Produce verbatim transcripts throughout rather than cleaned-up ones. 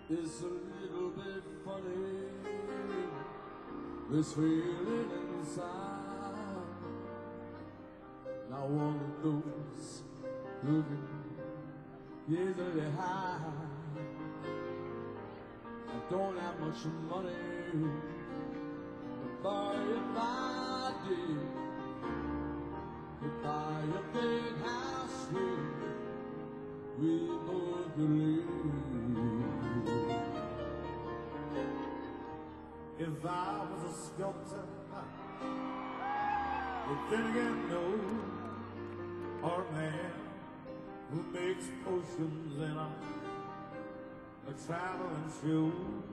It's a little bit funny, this feeling inside. Now one of those looking easily high. I don't have much money to buy a body, to buy a big house here we both believe. If I was a sculptor, but then again, no, or a man who makes potions in a, a traveling show.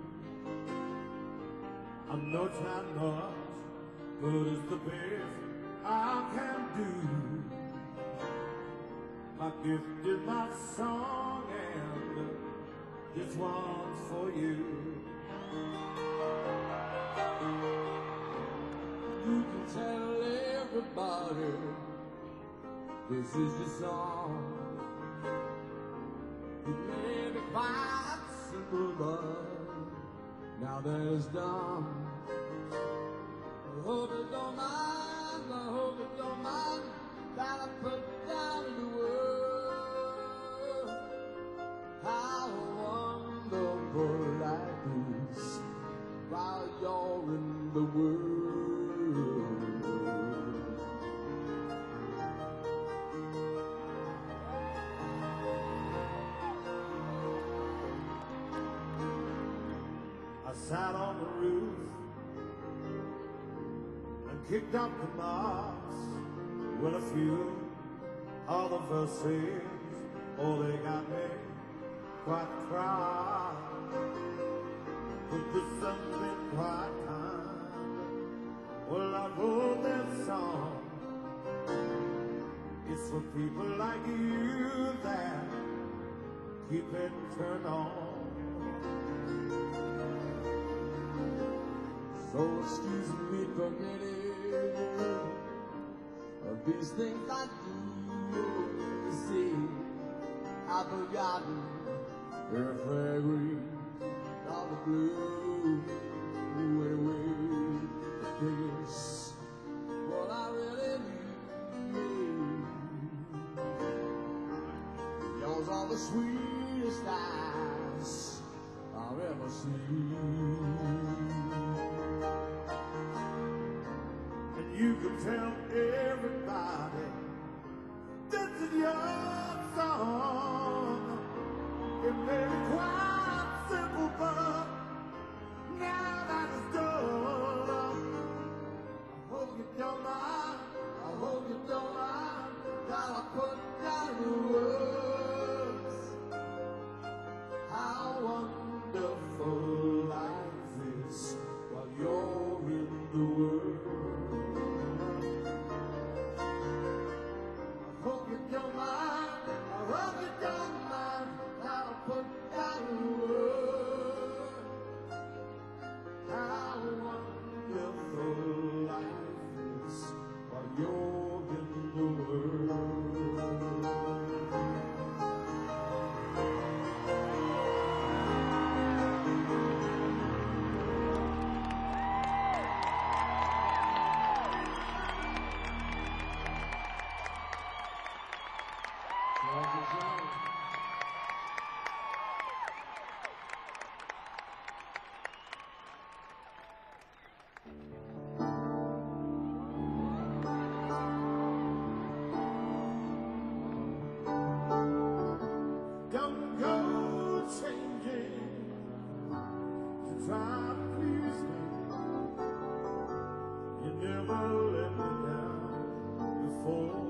I'm not trying much, but it's the best I can do. My gift is my song, and this one's for you. You can tell everybody this is the song. It may be quite simple, but now that it's done, I hope you don't mind, I hope you don't mind that I put down in the world how wonderful life is while you're in the world. I sat on the roof and kicked up the moss with a few other verses. Oh, they got me quite crying. But there's something quite kind. Well, I wrote that song. It's for people like you that keep it turned on. So excuse me for getting of these things I do. You see, I've forgotten every all the blue way, way, this what I really need. Yours are the sweetest eyes I've ever seen. And you can tell everybody this is your song. It may be quite simple, but now that it's done, I hope you don't mind, I hope you don't mind that I put down the words how wonderful life is while you're in the world. I hope you don't mind, I hope you don't mind that I put down the word how wonderful life is while you're in the world. don't go changing to try to please me. You never let me down before.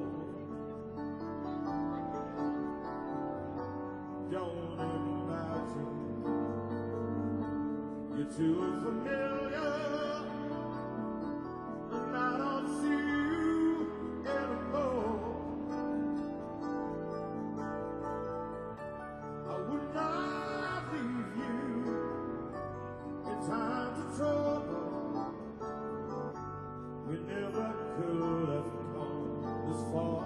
Don't imagine you're too familiar, and I don't see you anymore. I would not leave you in times of trouble. We never could have come this far.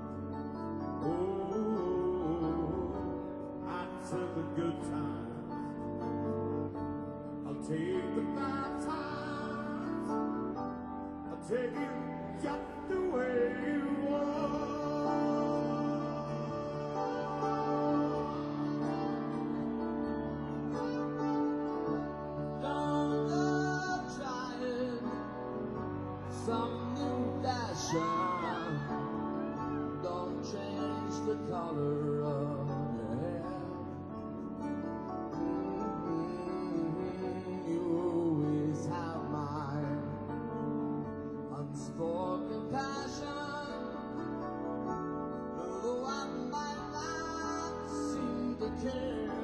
Oh, I took the good times take the bad times, I'll take it just the way you are. Don't go trying some new fashion. Don't change the color of your hair. Mm-hmm. You always have my unspoken passion, though I might not seem to care.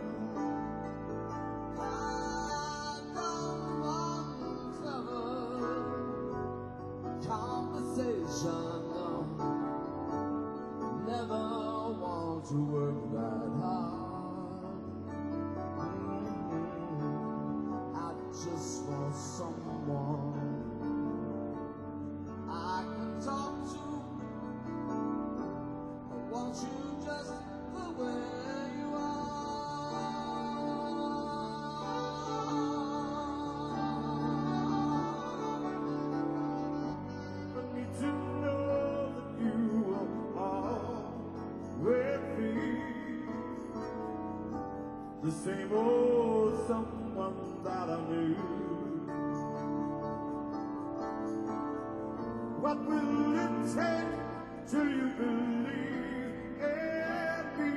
I don't want clever conversation, no. Never want to work that hard. Mm-hmm. I just want someone I can talk to. I want you just the way you I need to know that you are with me, the same old someone that I knew. What will it take till you believe in me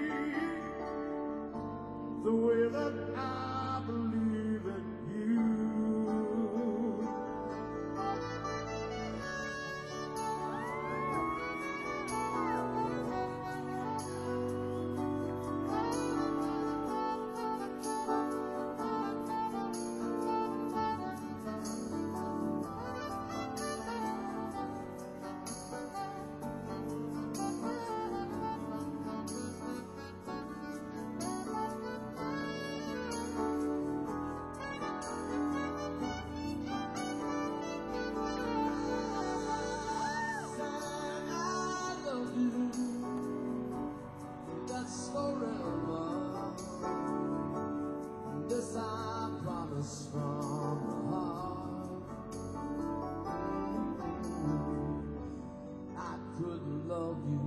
the way that I believe in you? That's forever. This I promise from the heart. I couldn't love you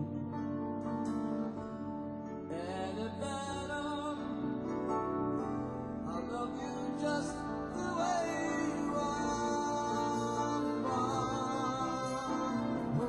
any better. I love you just the way you are. Oh.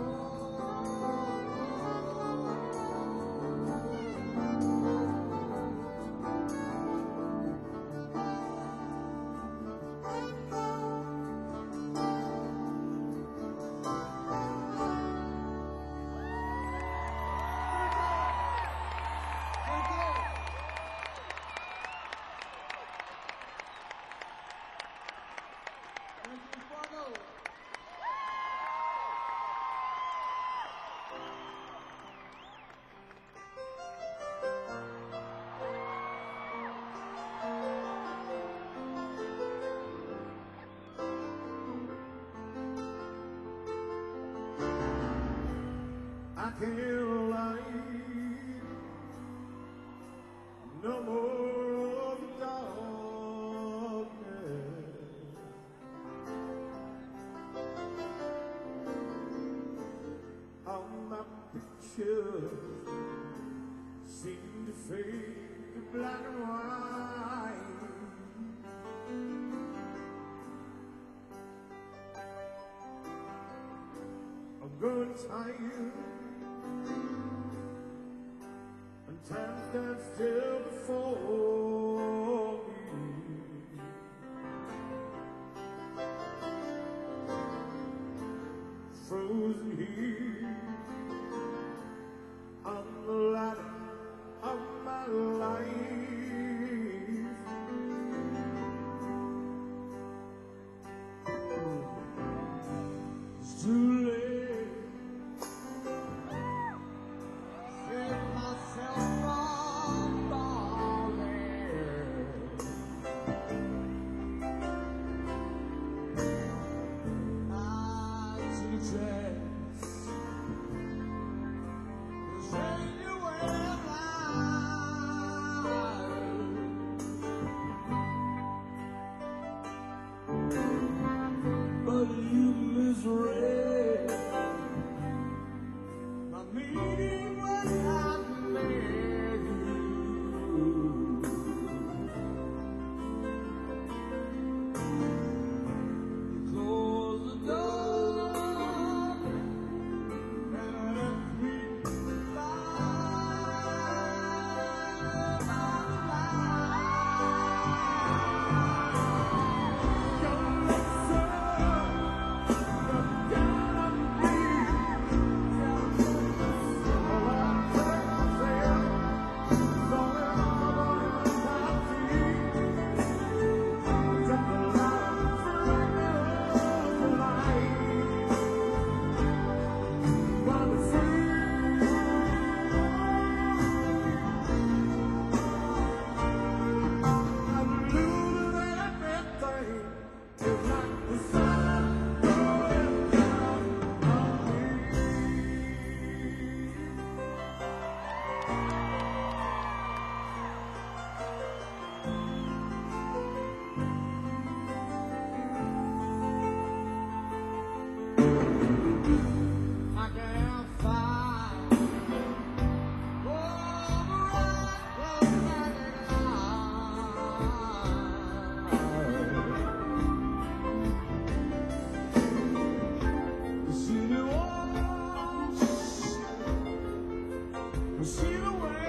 I can't lie, no more of the darkness. All my pictures seem to fade to black and white. I'm growing tired, and time stands still before me. Frozen here on the ladder of my life. It's too late. Save myself from falling. I took a chance See the way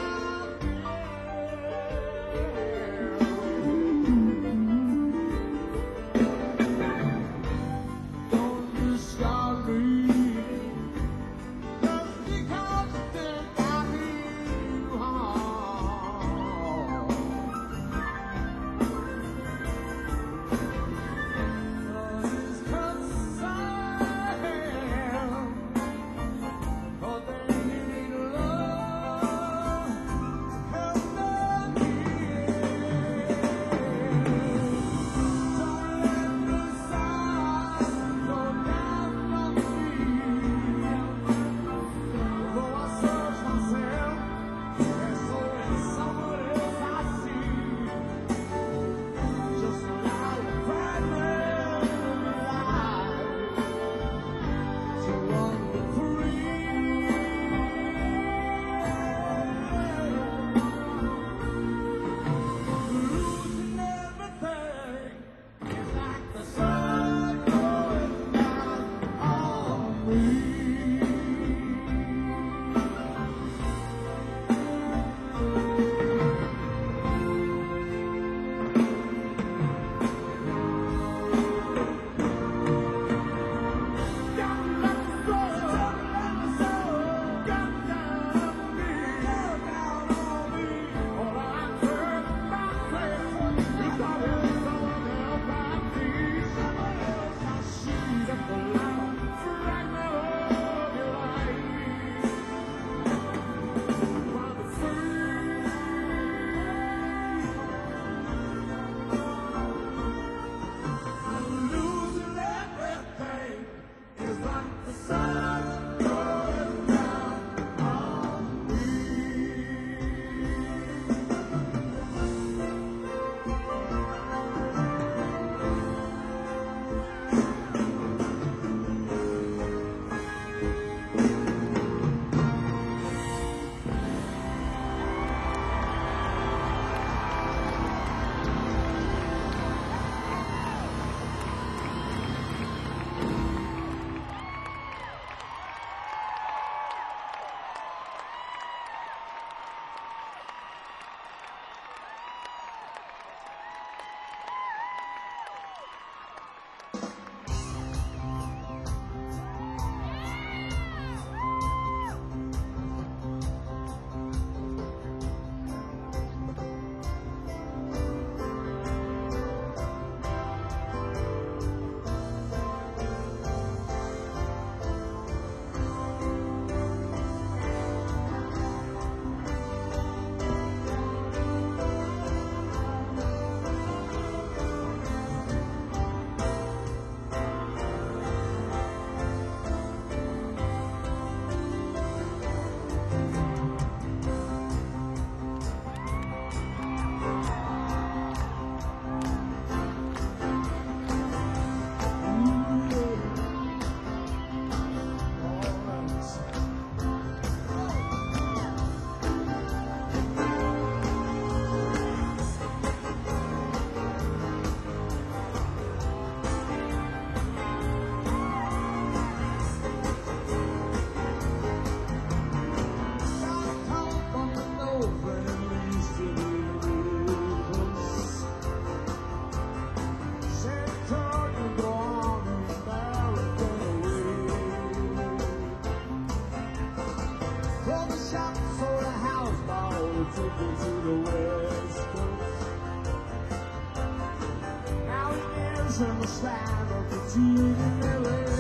from the side of the T V L A.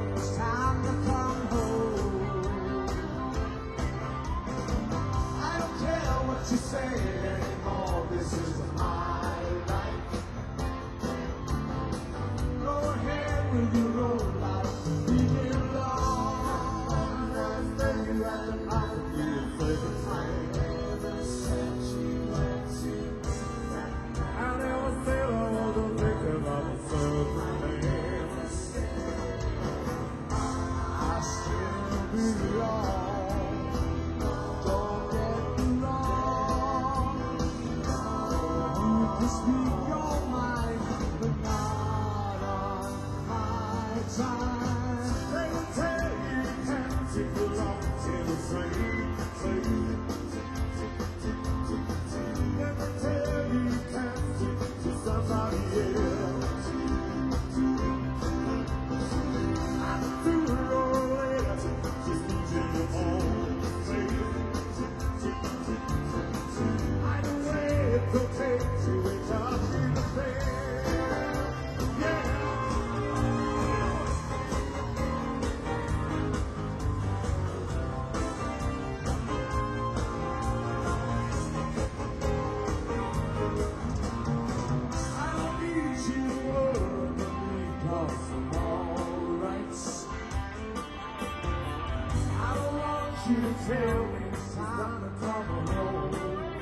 I don't speak your mind, but not on my time. They will tell you you can't take the wrong till the same, same. They will tell you you can't take to somebody else. I'm through your letter, just need you to own faith. I know where it will take to reach out to the fair. Yeah. I don't need you to worry because I'm alright. I don't want you to tell me it's time to come home.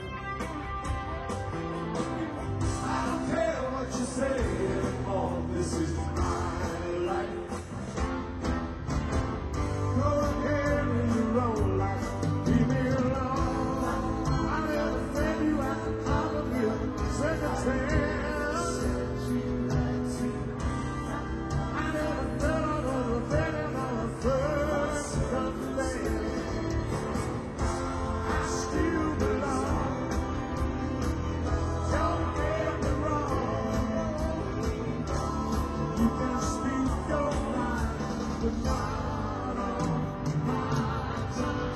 I don't care what you say anymore. This is my life. Go ahead and you roll like leave me alone. I never fed you at the top of your second chance. I never felt on the bed on the first Sunday. I still belong. Don't get me wrong. You can speak your mind, but not on my time.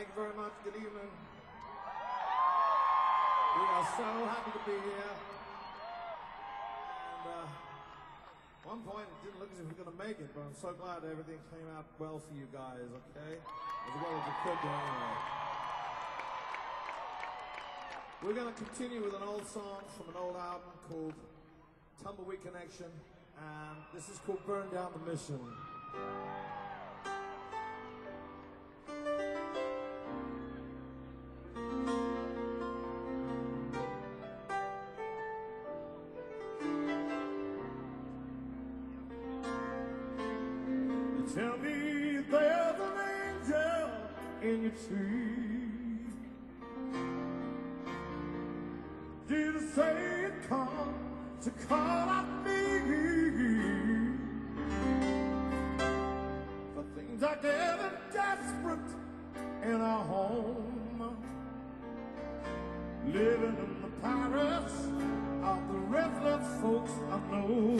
Thank you very much. Good evening. We are so happy to be here. And uh, at one point, it didn't look as if we were going to make it, but I'm so glad everything came out well for you guys, okay? As well as it could do anyway. We're going to continue with an old song from an old album called Tumbleweed Connection, and this is called Burn Down the Mission. Tell me there's an angel in your tree. Jesus said, come to call on me. For things are getting desperate in our home. Living in the Paris of the restless folks I know.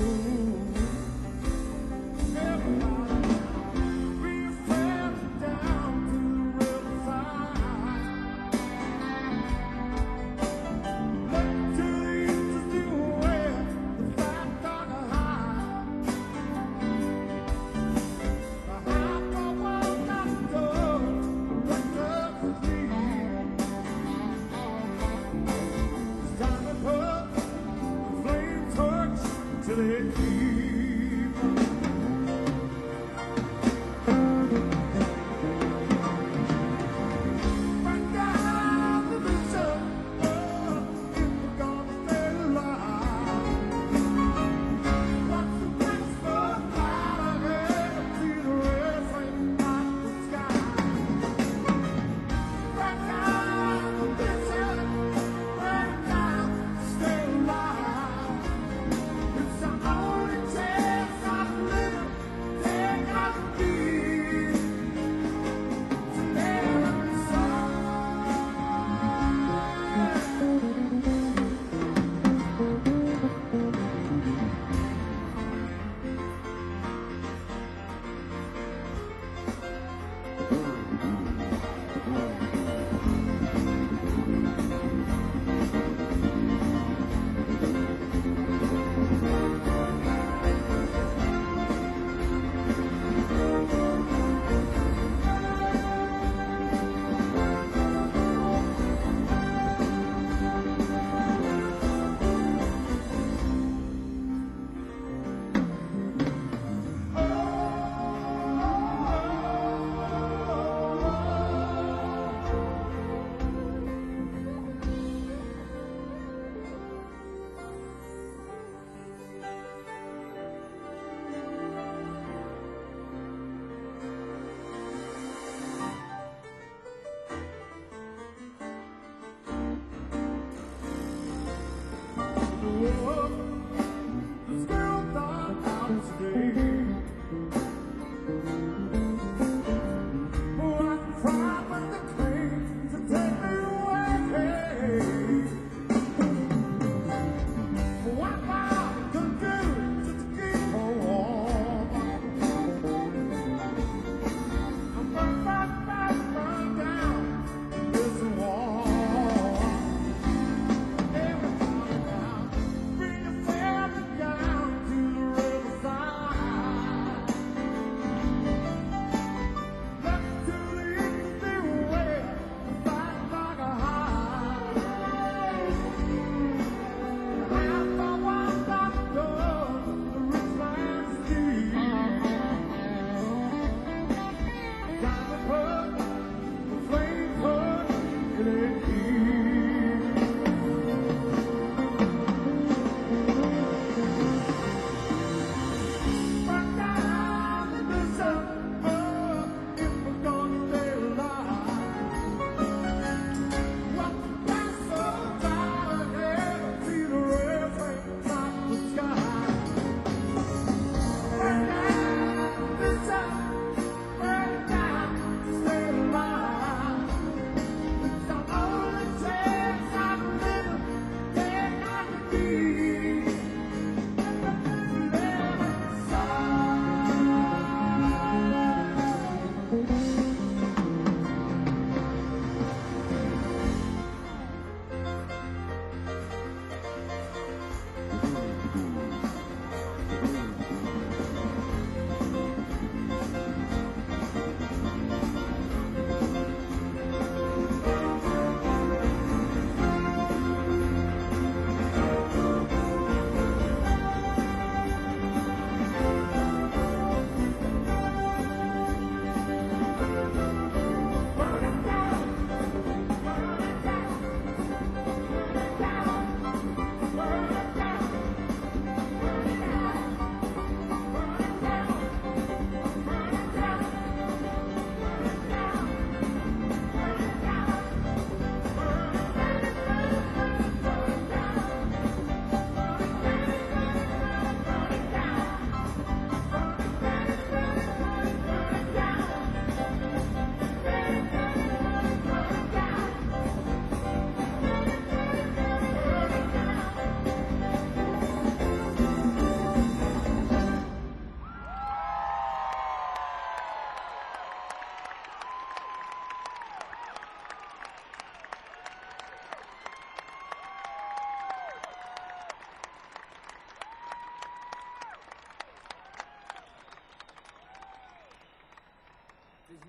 Everybody to the deep.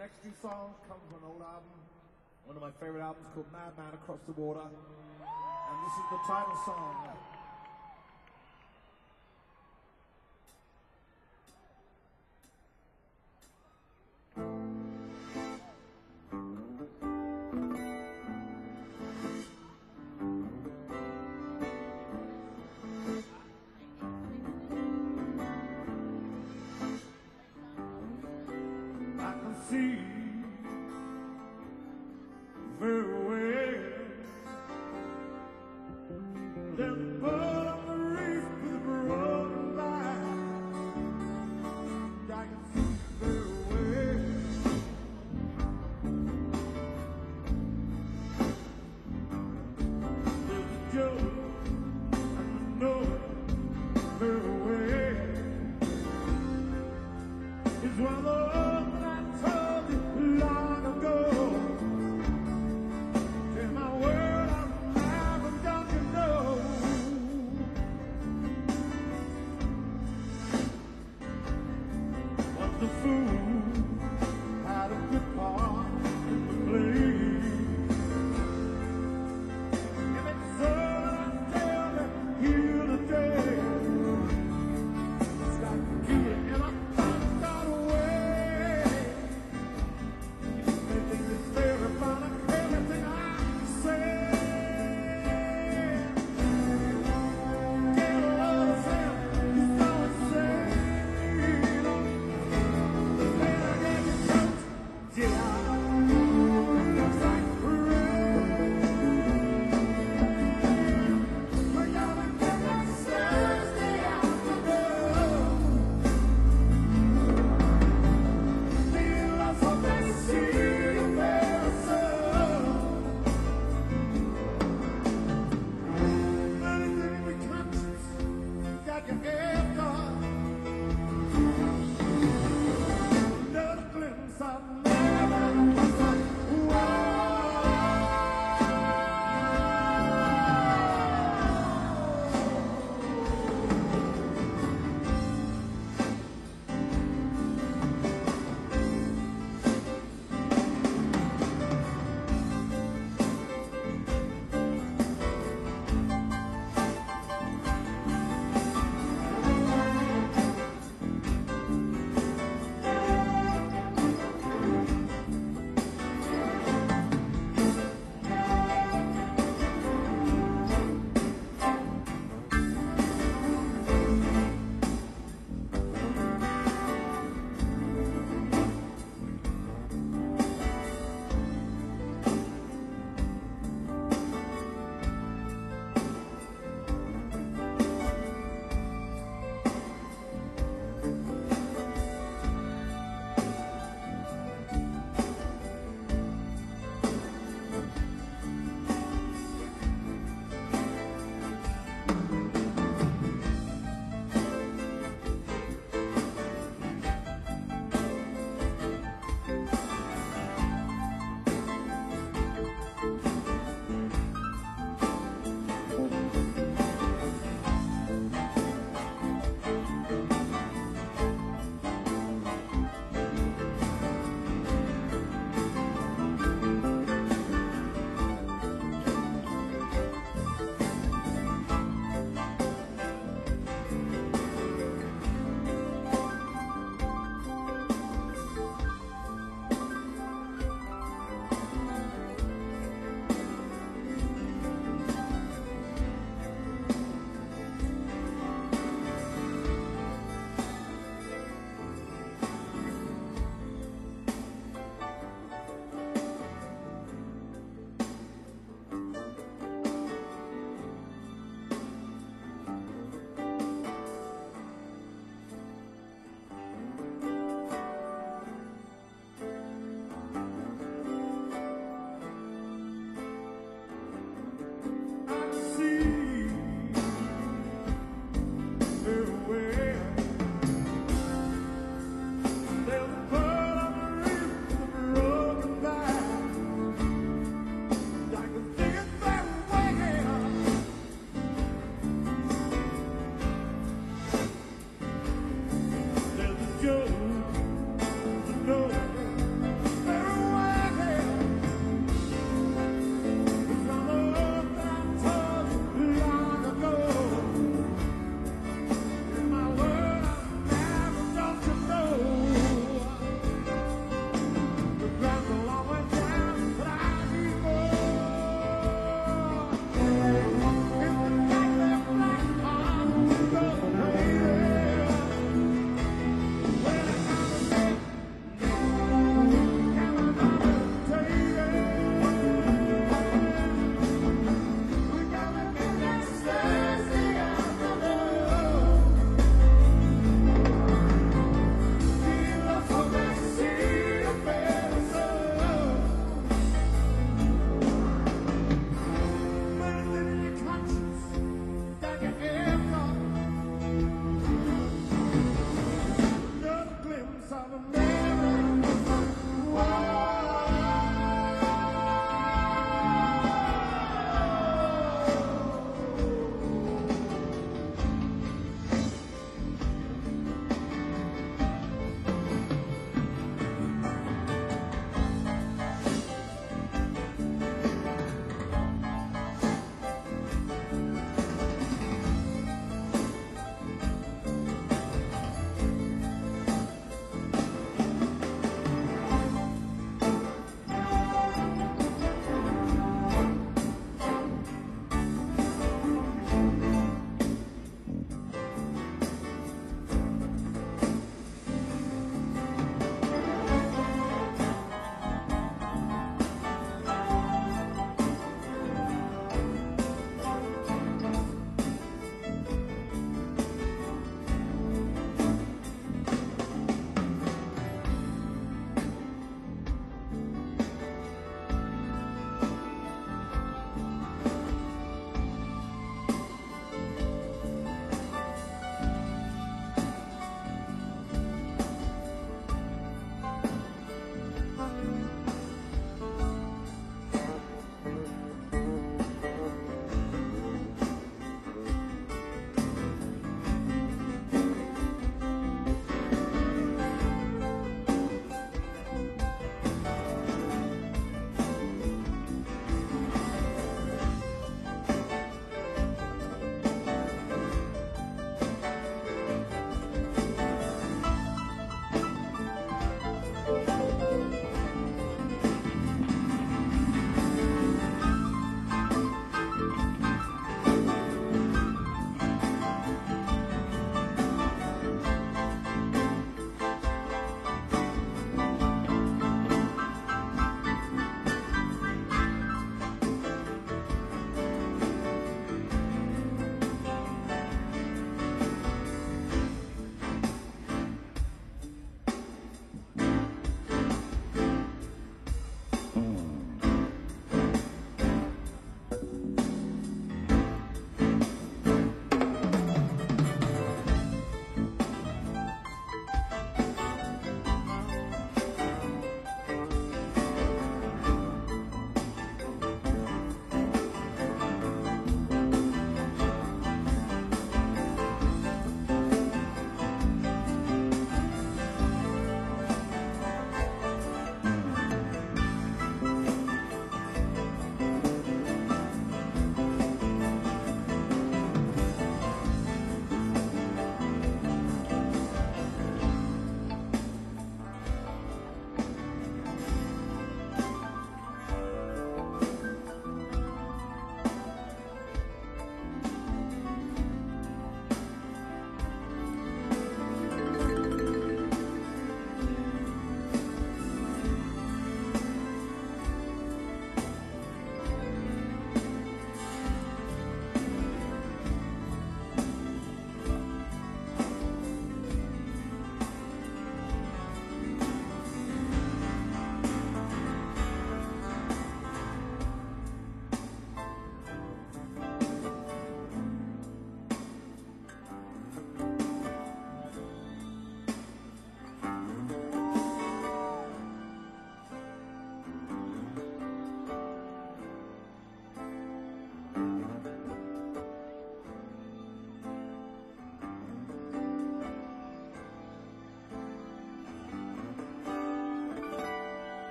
Next two songs come from an old album, one of my favorite albums called Madman Across the Water. And this is the title song. I can see very well them bird on the reef with a rolling by. I can see very well there's a joke and I know very well it's one of those long ago. In my world, I'm never gonna know.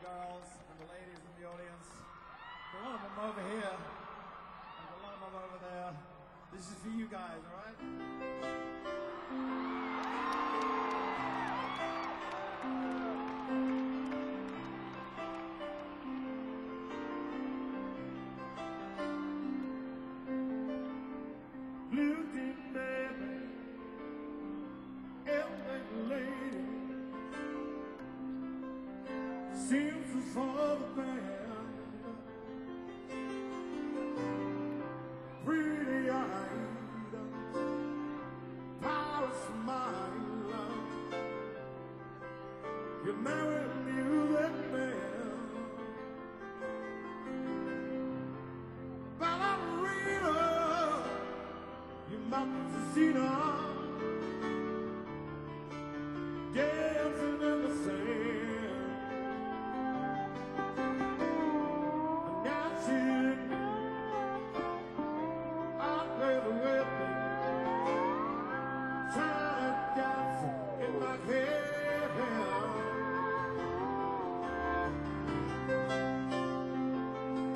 girls and the ladies in the audience. A lot of them over here, and a lot of them over there. This is for you guys, all right? Looking baby, every lady seems to fall the band. Pretty eyed, power smile. You never knew that man. Ballerina, you must have seen her dancing in the sand. And now she out there with me, trying to dance in my head.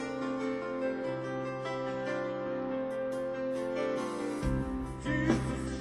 Jesus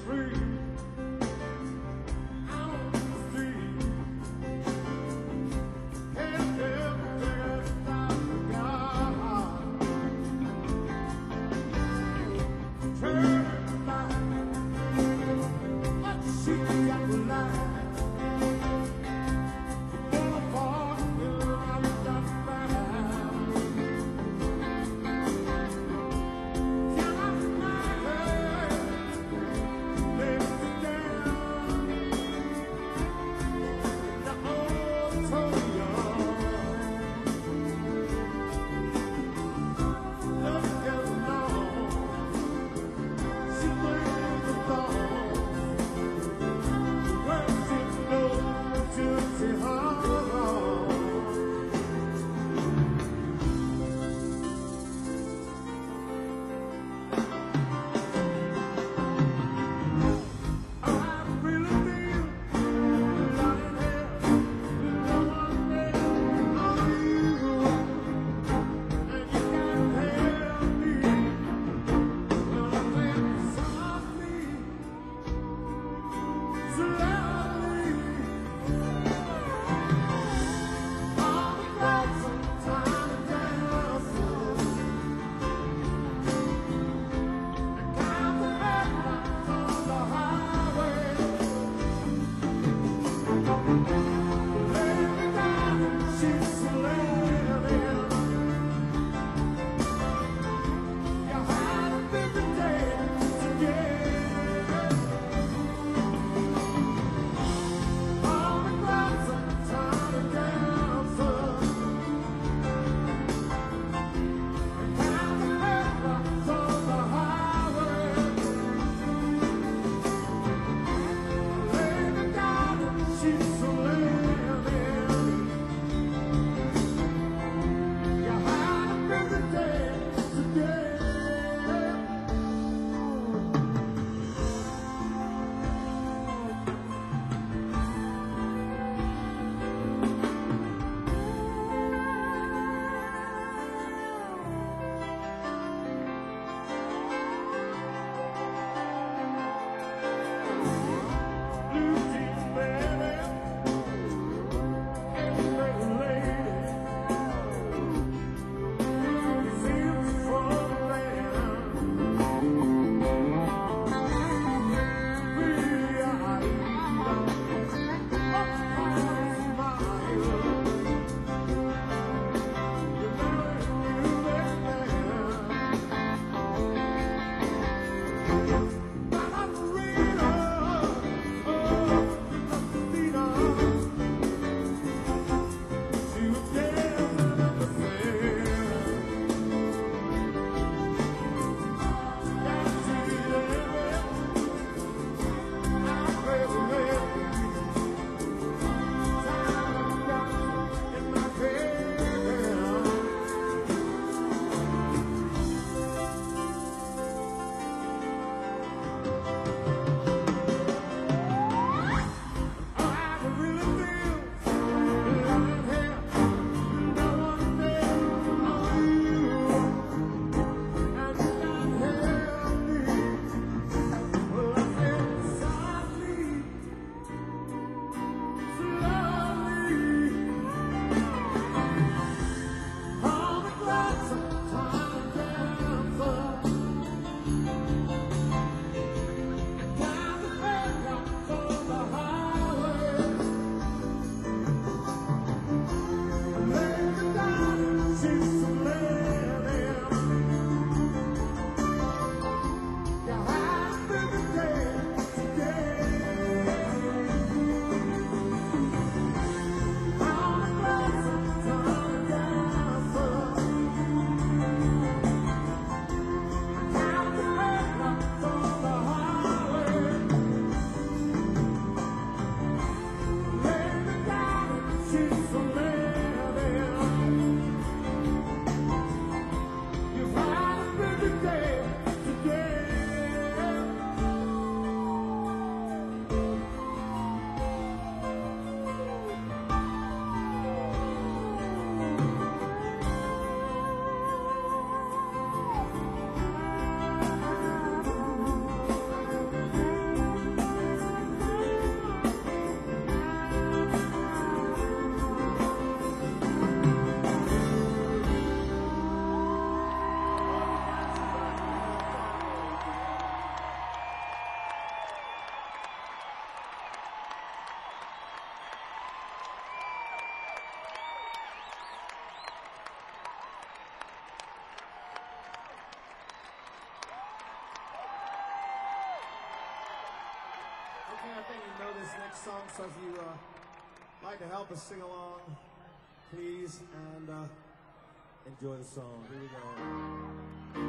next song, so if you uh, like to help us sing along, please, and uh, enjoy the song. Here we go.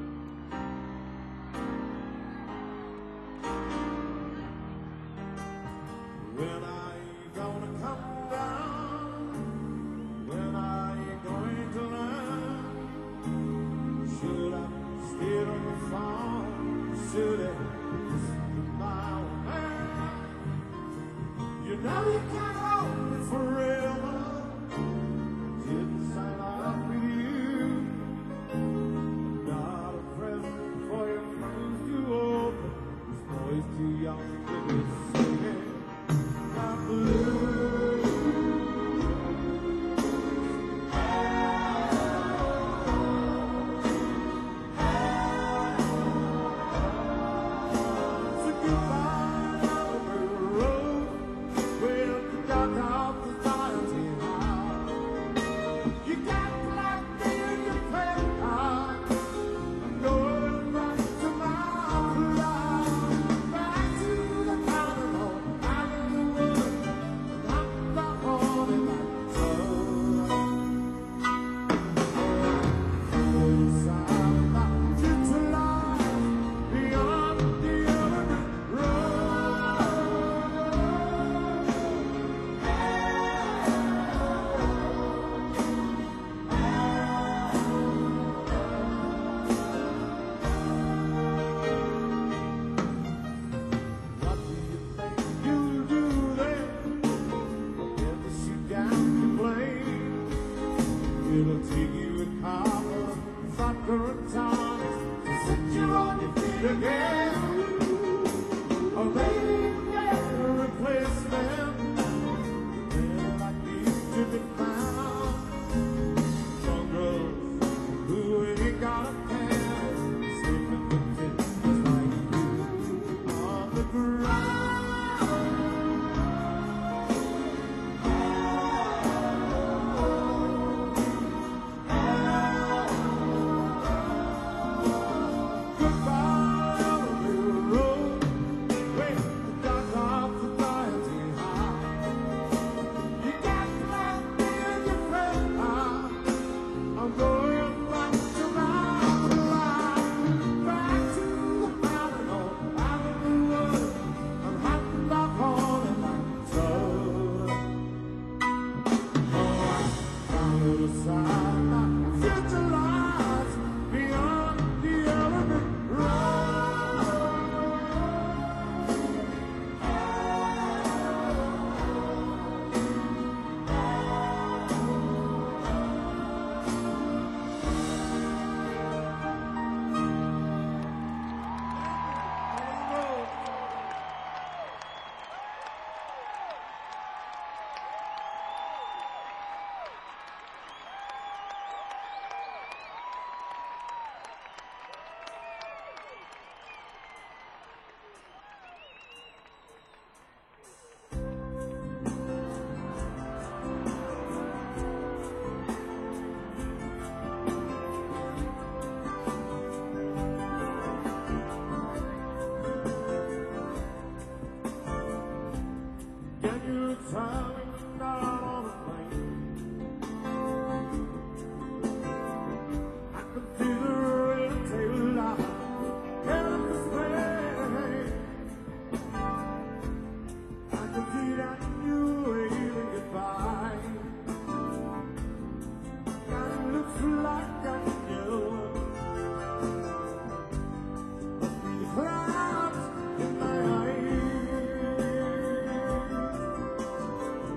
When are you gonna come down? When are you going to learn? Should I stay on the phone? Should I listen my own man? You know you can't hold me forever. Didn't sign up with you. Not a present for your friends to open. This boy's too young to be singing. I'm blue. So goodbye on the road. Well, you got off the society high. You got black in your pen. I'm going back to my life. Back to the animal. I'm in the woods. I'm not holding my tongue. Inside my future life, beyond the other road. What do you think you'll do then? Ever shoot down your plane? It'll take you a couple of vodka and tonics to set you on your feet again. Or maybe you get a replacement. Men like you to be found. Young girls who ain't got a care, sleeping with kids like you on the ground. Goodbye on the road. Wait, the dark off the society high. You got black in your friend. I'm going back to my life. Back to the mountain home. Out in the woods. I'm hiding back home in my soul. Oh, I found a little sign. My future lies beyond the element road. Can you tell me not on a plane? I could see the red tail light. Can't explain. I could see that you waving goodbye. God, it looks like I knew. The clouds in my eyes.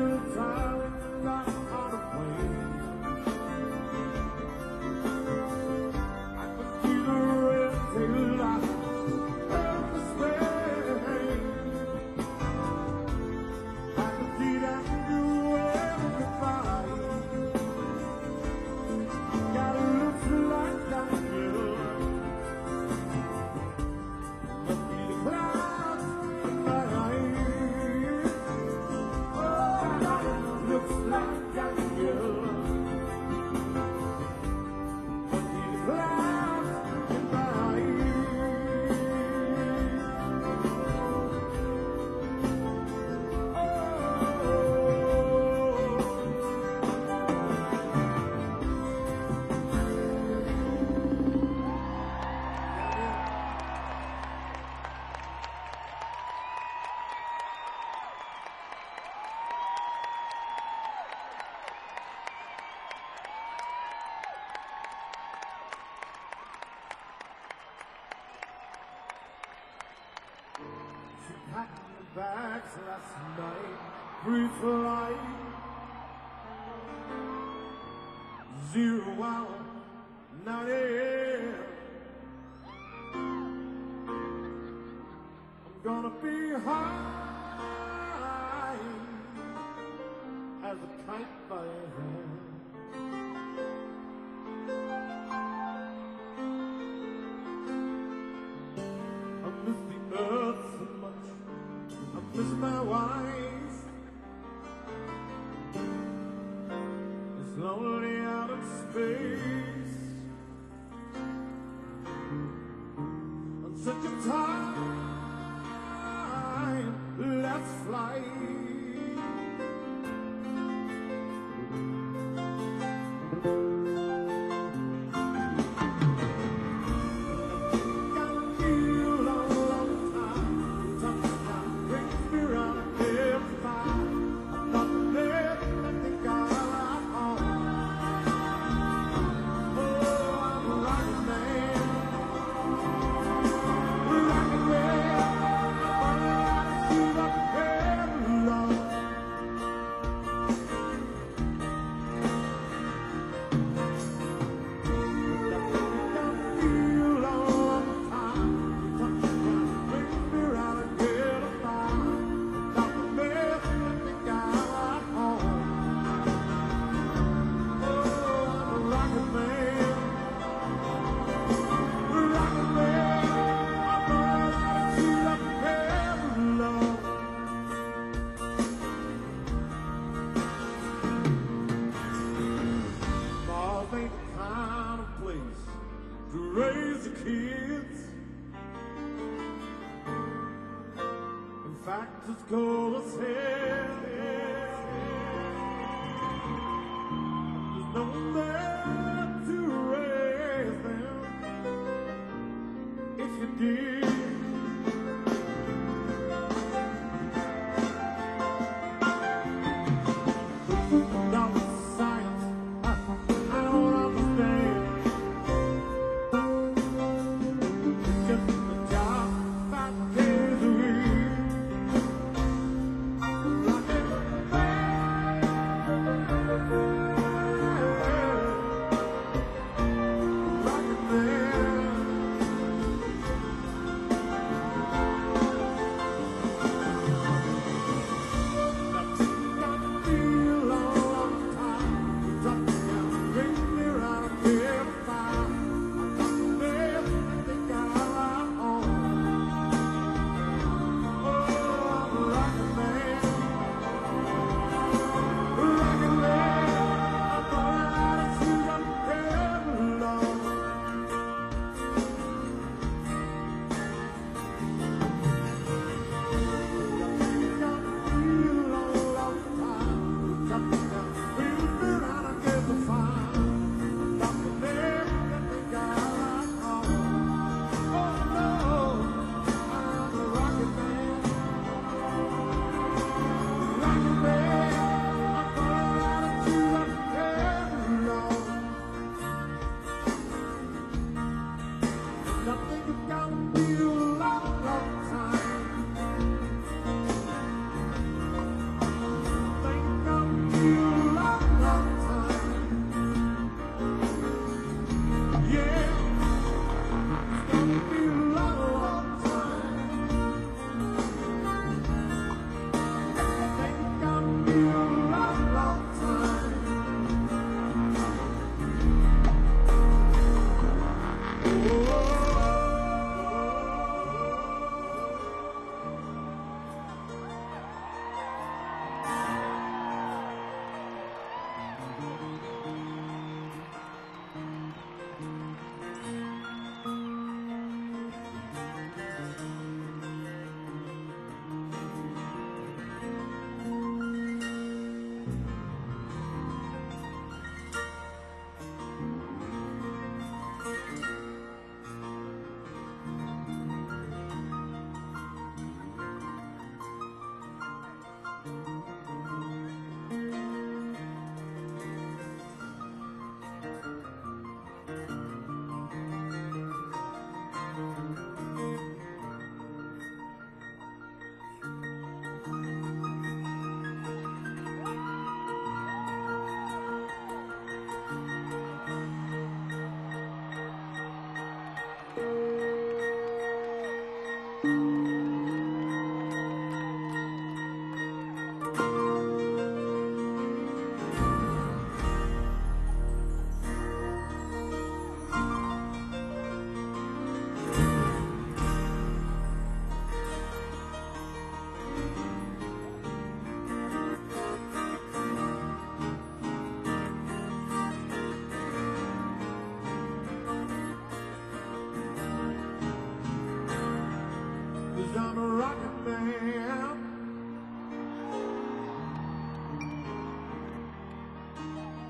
Packed the bags last night, pre-flight, zero hour, nine a m I'm gonna be high as a kite by a hand. I miss the earth so much, I miss my wife. It's lonely out in space. I'm sick of time, let's fly. To raise the kids. In fact, it's cold as hell. There's no one there to raise them. If you did, down with science, I, I don't understand.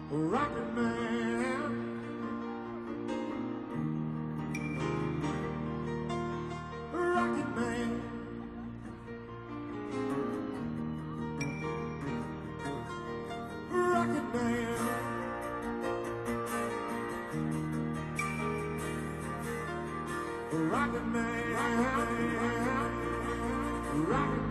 Rocket Man. Rocket Man. Rocket Man. Rocket Man. Rocket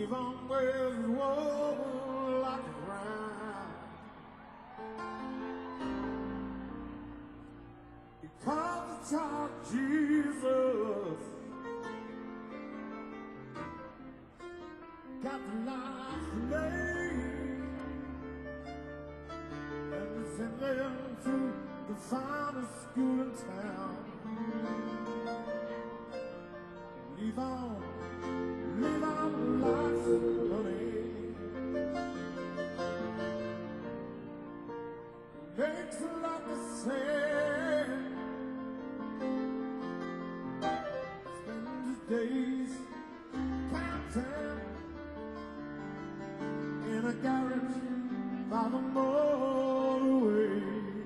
even with his woe like a ground. He called the child Jesus, got the last name, and sent them to the finest school in town. Leave on, leave on life's honey. Makes it like a sand. Spend his days counting in a garage by the motorway.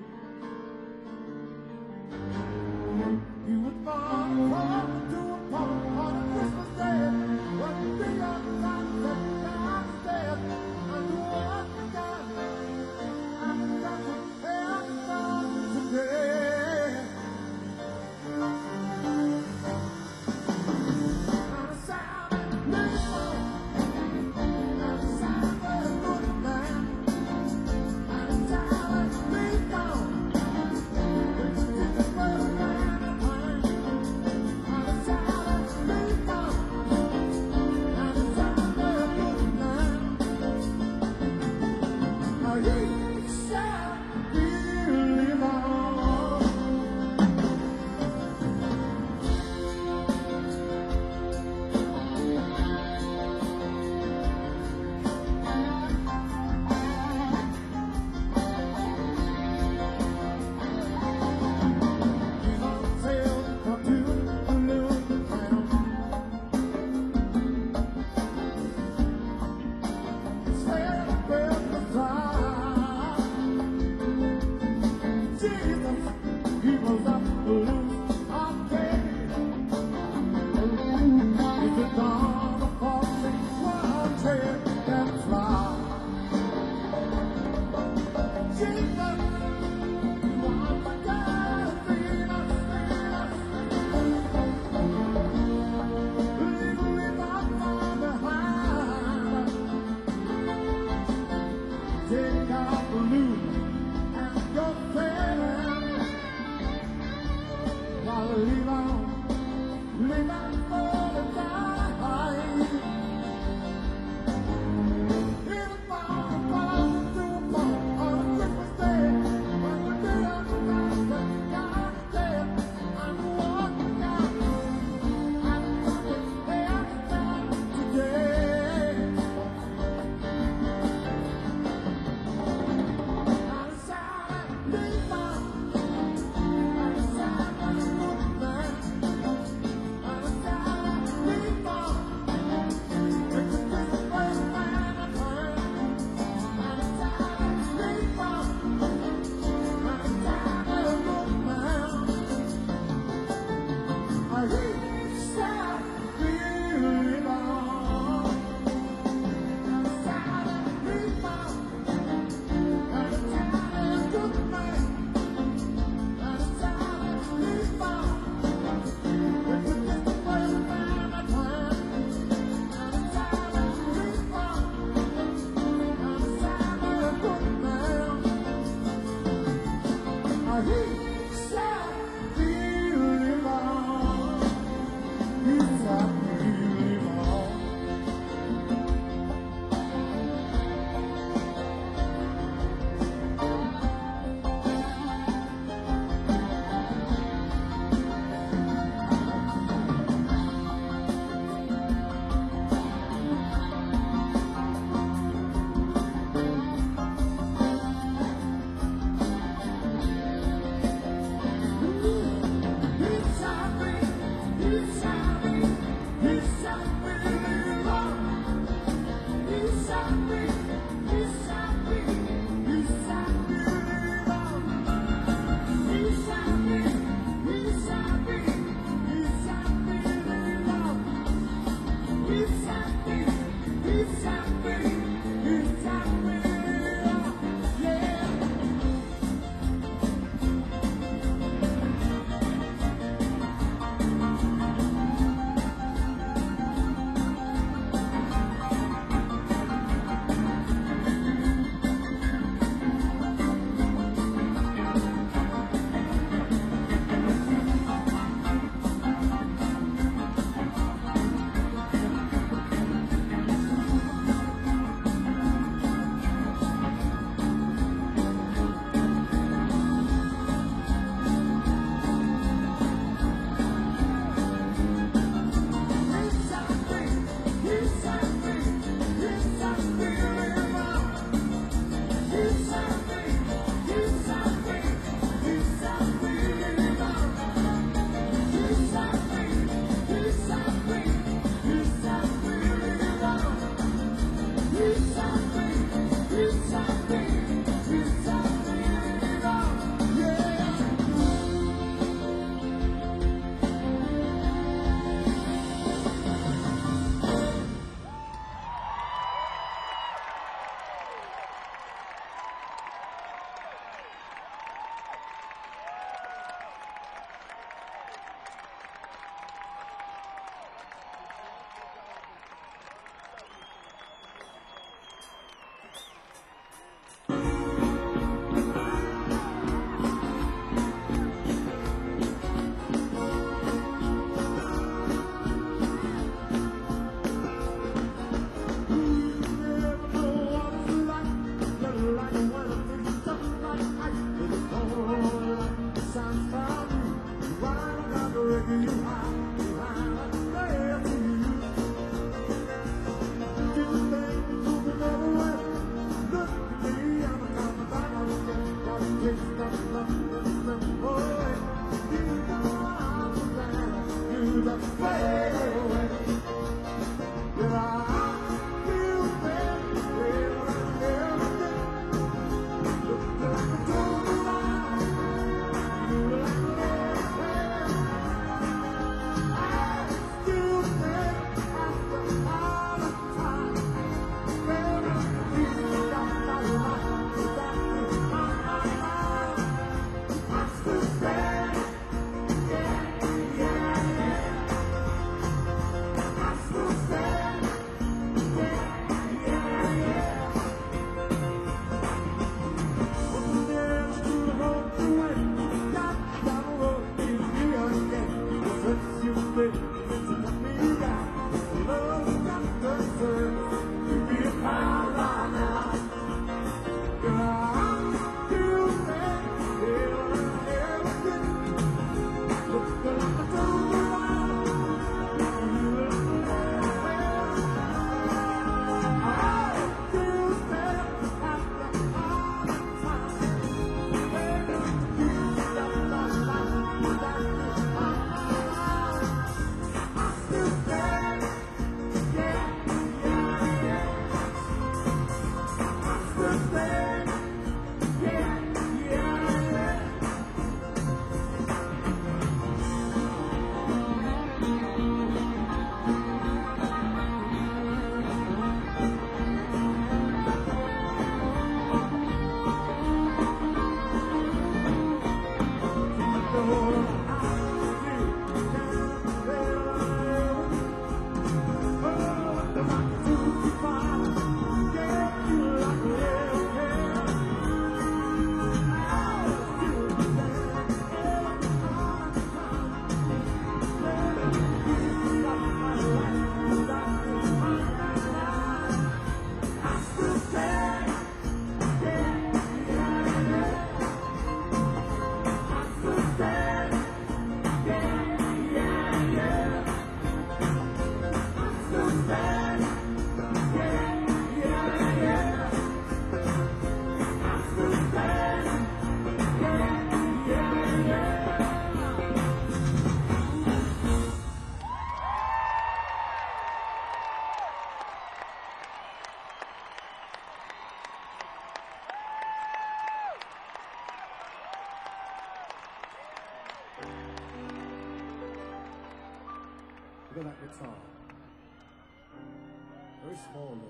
He would fall hard to a pump on a Christmas day, but the young man said God's dead. And what you got, I've got to have done today. And a Simon Little, and a Simon Good Man, and a Look at that guitar. Very small, lady.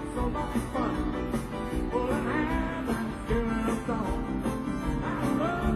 Fun. Well, I'm still in a song. I love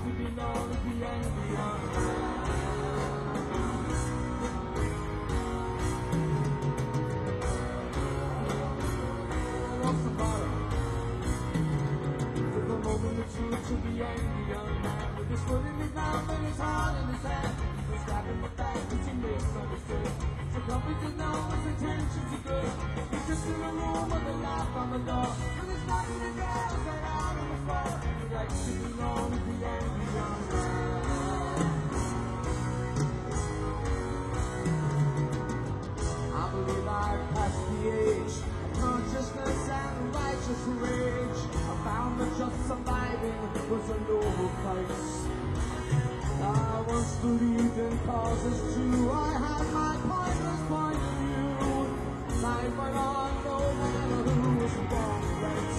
to be known as the angry young man. What's the matter? For the moment it's true to be angry young man, with his foot in his mouth and his heart in his hand. He's stabbing the back because he misunderstood. So company to know his intentions are good. He's just in a room with a laugh on the door, and there's nothing to get us out on the floor. He likes to be known as the angry young man. I believe I've passed the age of consciousness and righteous rage. I found that just surviving was a noble place. I once believed in causes too. I had my pointless point of view. Life went on no matter who was born place.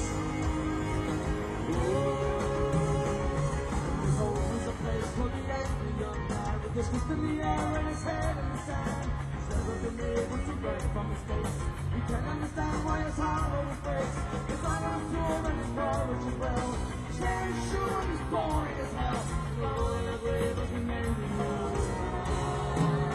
This home is a place for the angry young man, with his fist in the air and his head in the sand. He's never been able to break from his face. He can't understand why his heart always breaks. His honor is pure and his courage is well. He's very sure he's boring as hell. Oh, the grave of the angry young man.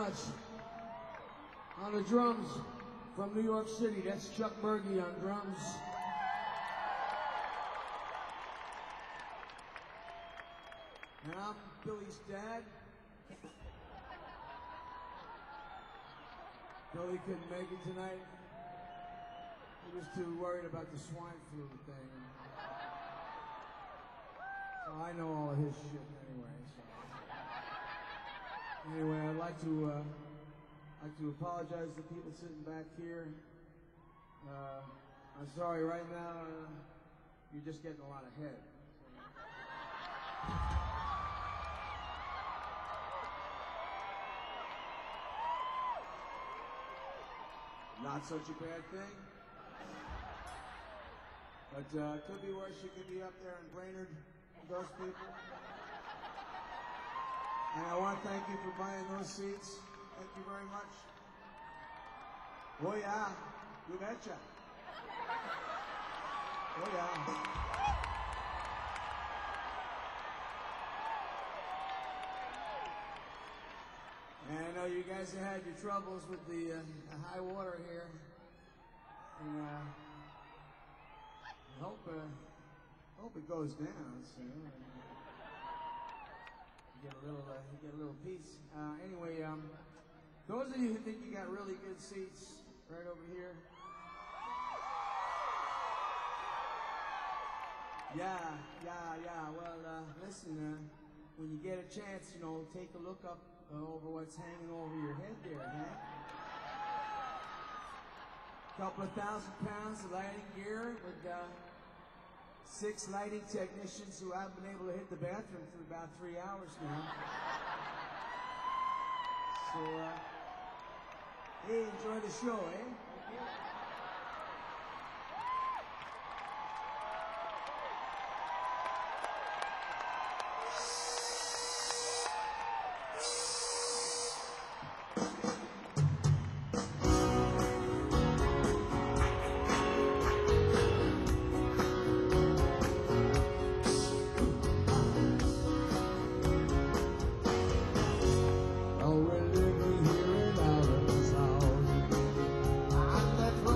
much. On the drums from New York City, that's Chuck Berge on drums. And I'm Billy's dad. Billy couldn't make it tonight. He was too worried about the swine flu thing. So I know all of his shit anyway. So. Anyway, I'd like to uh, like to apologize to people sitting back here. Uh, I'm sorry, right now uh, you're just getting a lot of head. Not such a bad thing. But uh, it could be worse. You could be up there in Brainerd with those people. And I want to thank you for buying those seats. Thank you very much. Oh yeah, you betcha. Oh yeah. And I know you guys have had your troubles with the, uh, the high water here. And uh, I hope, uh, hope it goes down soon. You get a little, uh, you get a little peace. Uh, anyway, um, those of you who think you got really good seats right over here. Yeah, yeah, yeah. Well, uh, listen, uh, when you get a chance, you know, take a look up uh, over what's hanging over your head there, huh? Couple of thousand pounds of lighting gear with uh, six lighting technicians who haven't been able to hit the bathroom for about three hours now. So, uh, hey, enjoy the show, eh? Oh, we're living here in our house. I'm that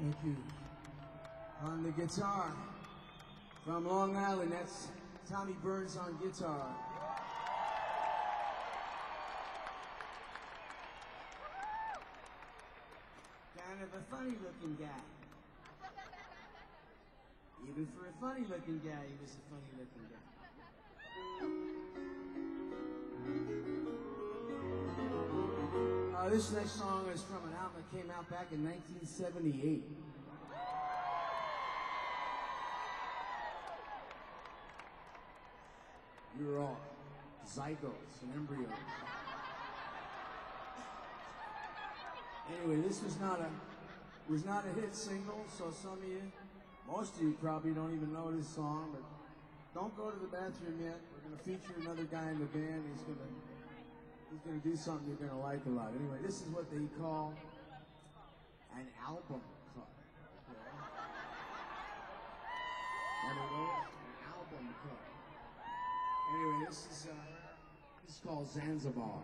Thank you. On the guitar, from Long Island, that's Tommy Burns on guitar. Kind of a funny looking guy. Even for a funny looking guy, he was a funny looking guy. Uh, this next song is from an album that came out back in nineteen seventy-eight. We were all zygotes and embryos. Anyway, this was not a was not a hit single, so some of you, most of you probably don't even know this song, but don't go to the bathroom yet. We're going to feature another guy in the band. He's going to he's going to do something you're going to like a lot. Anyway, this is what they call an album cut. Okay? And it was an album cut. Anyway, this is uh, this is called Zanzibar.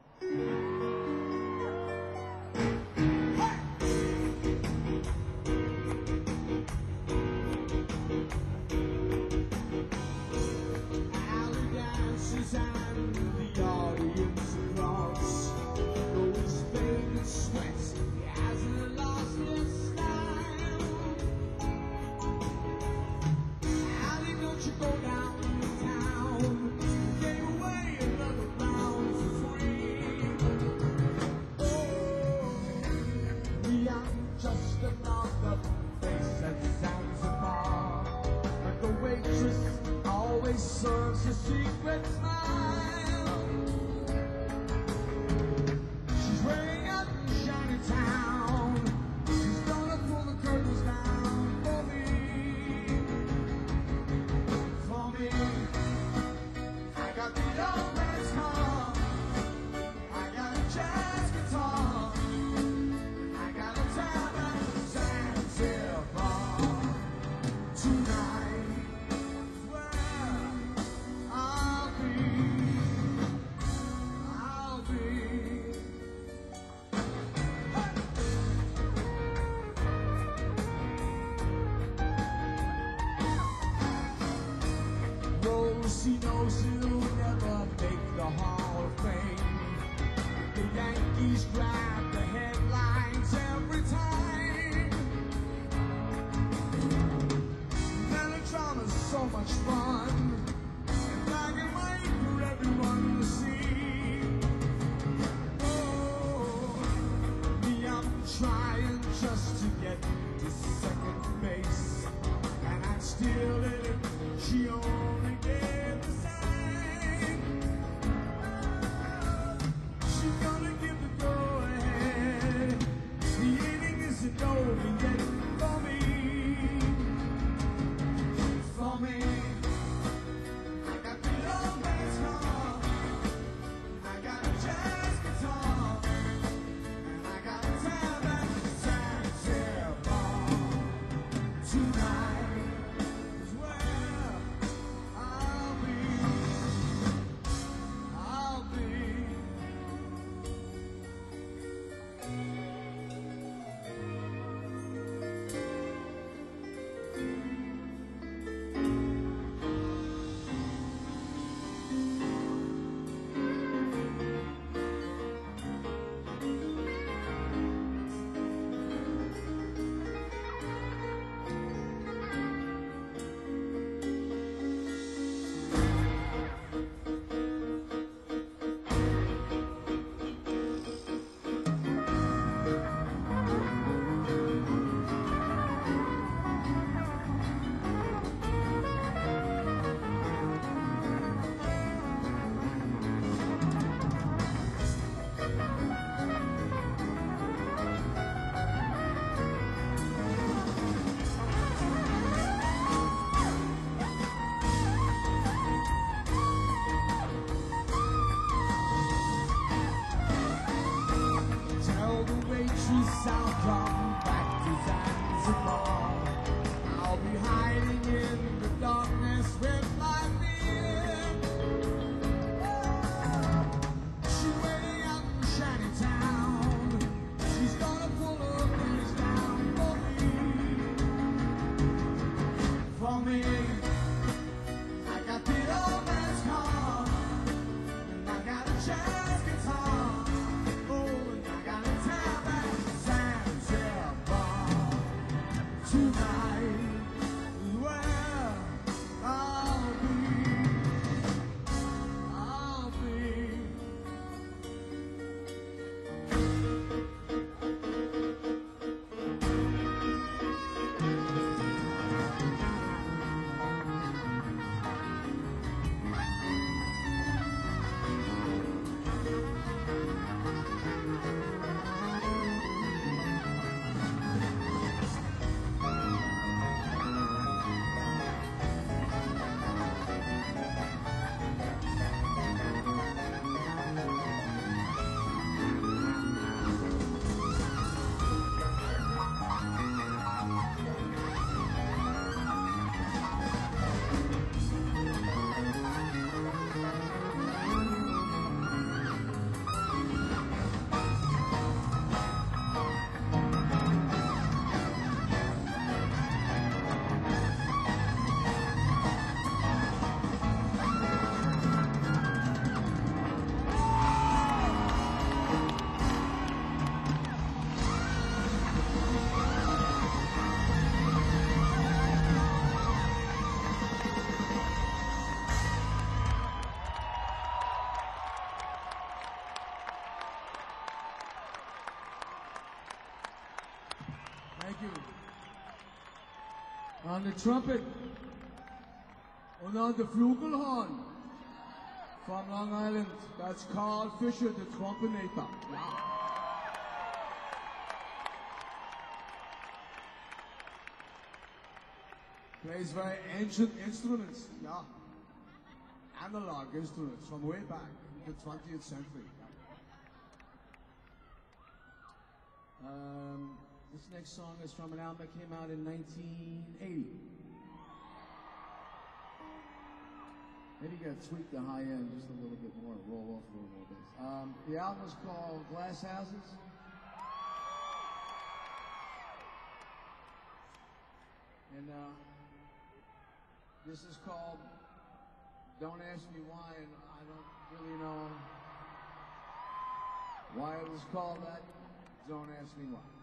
Alley dances and the audience applauds. Though his faded sweats, he hasn't lost his style. Alley, don't you go down to town. Gave away another round for free. Oh, we are just another face at Zanzibar. But the waitress always serves a secret smile. She's way up in Chinatown. She's gonna pull the curtains down for me. For me, I got the old man's car. I got a jazz guitar. I got a tab at Zanzibar. Tonight, where I'll be, I'll be. Rosie knows he'll never make the Hall of Fame. The Yankees grab the headlines every time. Melodrama's so much fun, and black and white for everyone to see. Oh, me, I'm trying just to get to second base, and I'm still in it. She only gave the sign. She's gonna give the go ahead. The inning isn't over yet for me. For me, On the trumpet and on the flugelhorn from Long Island, that's Carl Fisher, the trumpinator. Yeah. Plays very ancient instruments, yeah. Analog instruments from way back in the twentieth century. Yeah. Um, This next song is from an album that came out in nineteen eighty. Maybe you gotta tweak the high end just a little bit more, roll off a little more bass. Um, the album is called Glass Houses. And uh, this is called Don't Ask Me Why, and I don't really know why it was called that. Don't ask me why.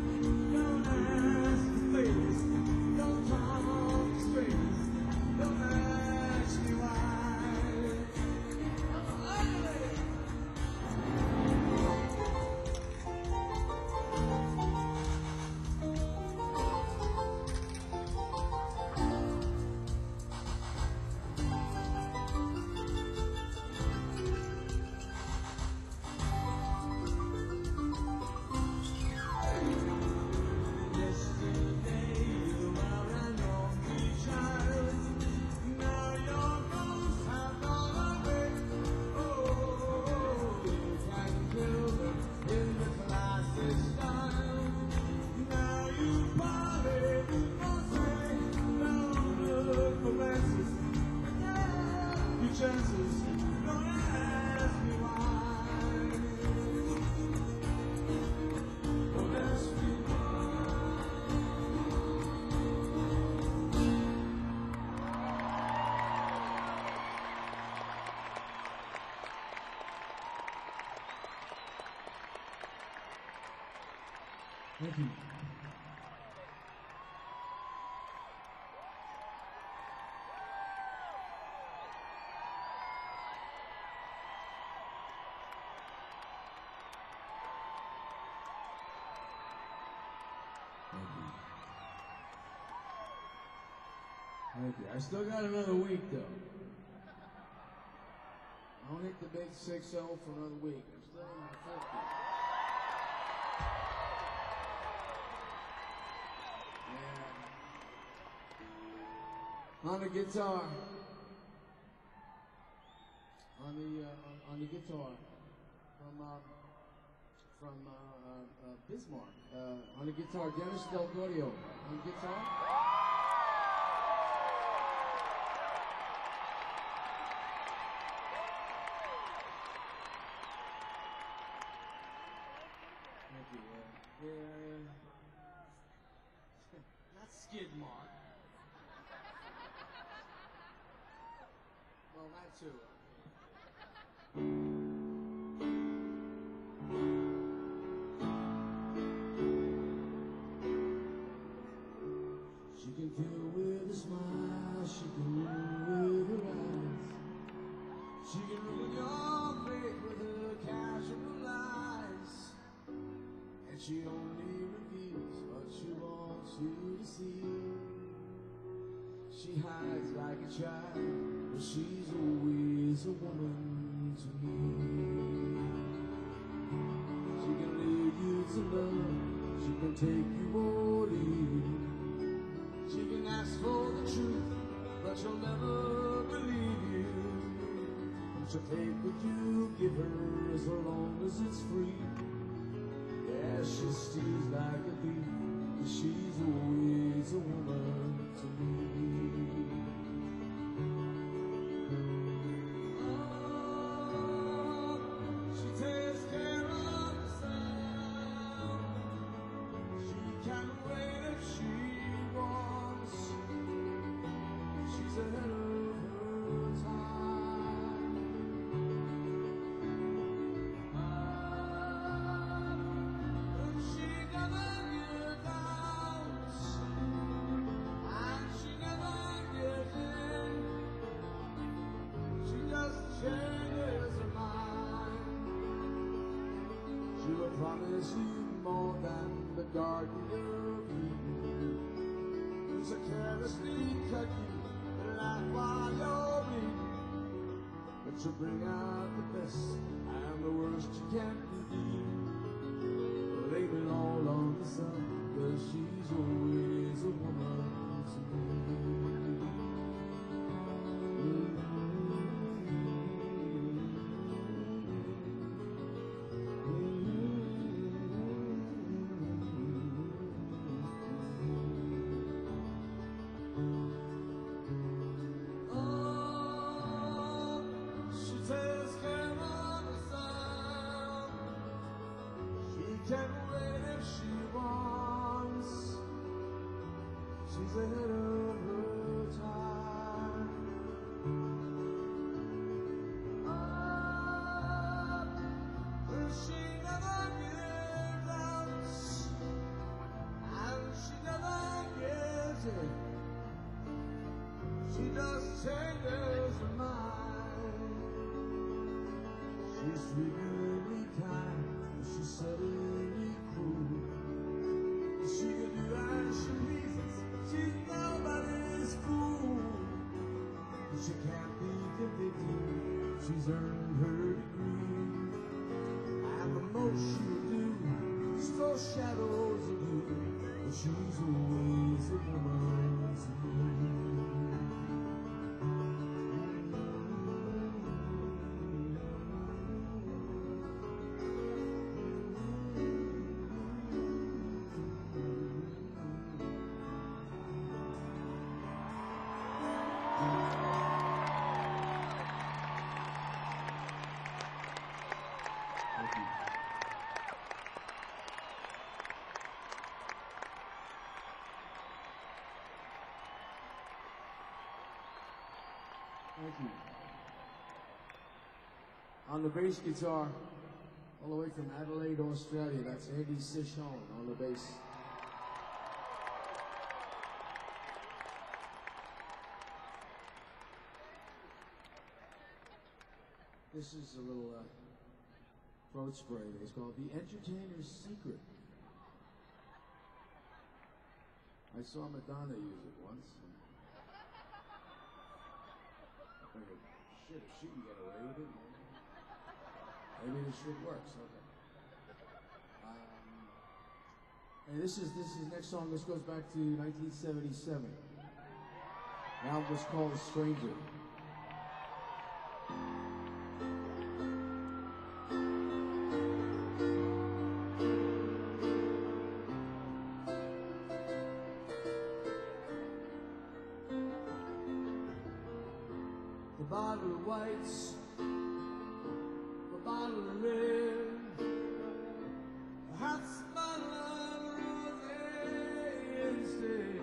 Don't chances. Don't ask me why. Don't ask me Thank you. Thank you. Thank you. I still got another week though. I don't hit the big six oh for another week. I'm still in my fifties. On the guitar, on the uh, on, on the guitar, from uh, from uh, uh, uh, Bismarck, uh, on the guitar, Dennis Del Gorio, on the guitar. Thank you. Uh, yeah, not Skidmark. Well, that too. She can kill with a smile, she can rule with her eyes. She can ruin your faith with her casual lies. And she only reveals what she wants you to see. She hides like a child, but she's always a woman to me. She can lead you to love, she can take you or leave. She can ask for the truth, but she'll never believe you. And she'll take what you give her as long as it's free. Yeah, she steals like a thief, but she's always a woman to me. Promise you more than the Garden of Eden. Who's a carelessly cut you and laugh while you're bleeding. But she'll bring out the best and the worst you can't believe. Blame it all on the sun, 'cause she's always a woman to me. Can wait if she wants. She's ahead of her time. Oh, but she never gives up, and she never gives it. She just changes her mind. She's frequently kind, but she's suddenly cruel. She can do as she pleases, she's nobody's fool. She can't be convicted, she's earned her degree. And the most she'll do is throw shadows of you, but she's always a woman to me. Thank you. On the bass guitar, all the way from Adelaide, Australia, that's Andy Sichon on the bass. This is a little uh, throat spray. It's called The Entertainer's Secret. I saw Madonna use it once. I figured, shit, if she can get away with it, maybe this shit works. Okay. Um, and this is this is next song. This goes back to nineteen seventy-seven. The album was called Stranger. The bottle of whites, the bottle of red, a hot bottle of rosé instead.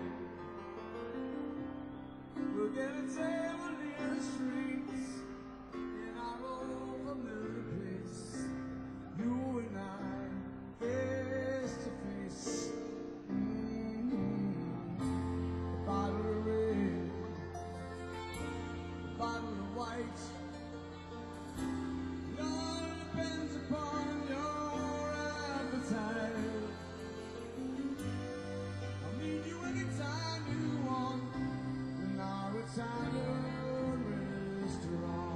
We'll get a table near the streets in our old familiar place. You and I, face to face. Mm-hmm. The bottle of red, the bottle of white. It all depends upon your appetite. I'll meet you anytime you want in our Italian restaurants.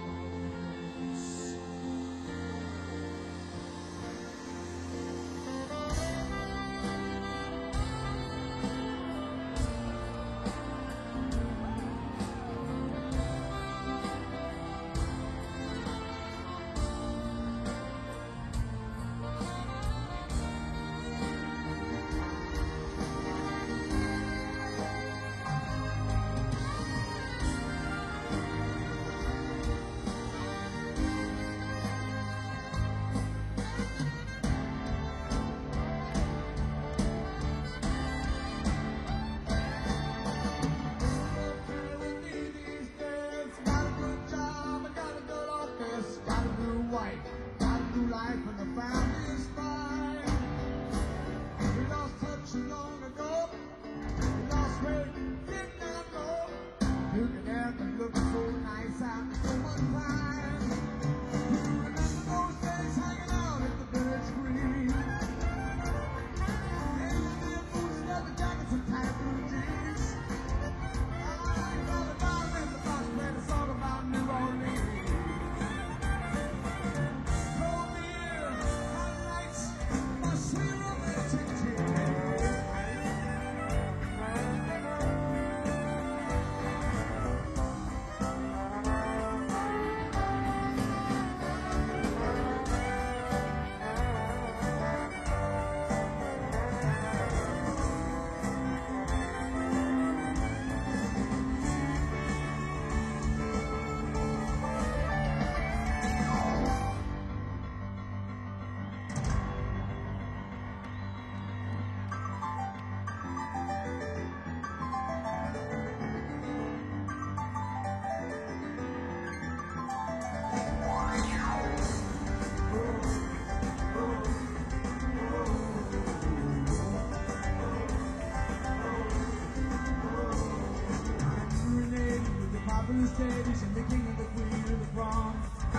Ladies and the king and the queen of the prom,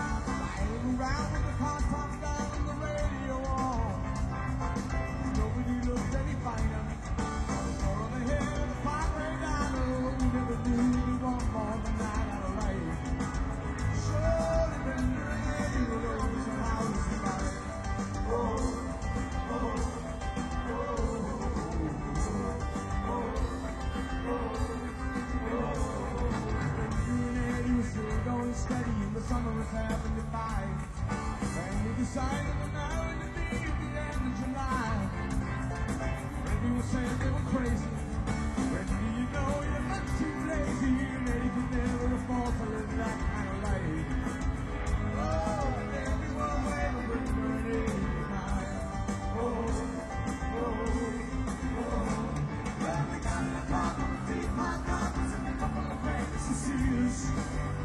riding around with the pom pom down and the radio on. Nobody looked any finer. More on the head of the Padre Dino. We never knew we want more than that out of life. Surely been doing you know somehow somebody. Oh, oh, oh, oh, oh, oh. Still going steady in the summer of seventy-five. And we decided to marry to be at the end of July. And people saying they were crazy. When do you know you're not too lazy? And they could never afford to live that kind of life. Oh, and everyone waiting for the eighty-nine. Oh, oh, oh. Well, we got an apartment, three hot dogs, and a couple of fantasy seals.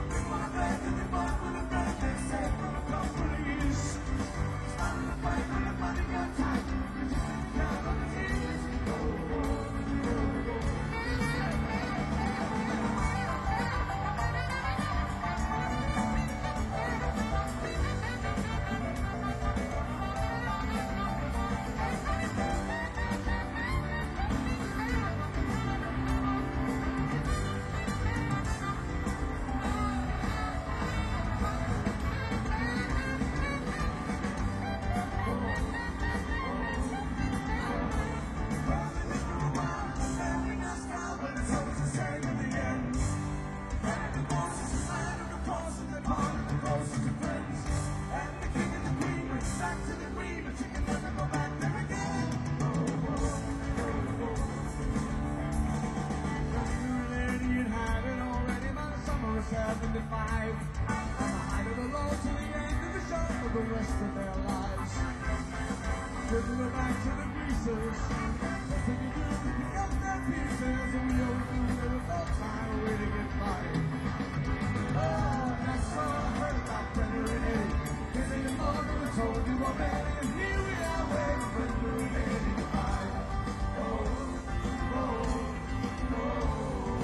seventy-five. On the height of the law to the end of the show for the rest of their lives. Taking them back to the greasers. That's what you do to pick up their pieces. And we always knew there was no time way to get by. Oh, that's all I heard about Brenda and Eddie. Giving you more than I told you already. And here we are waiting for Brenda and Eddie to fight. Oh, oh, oh, oh.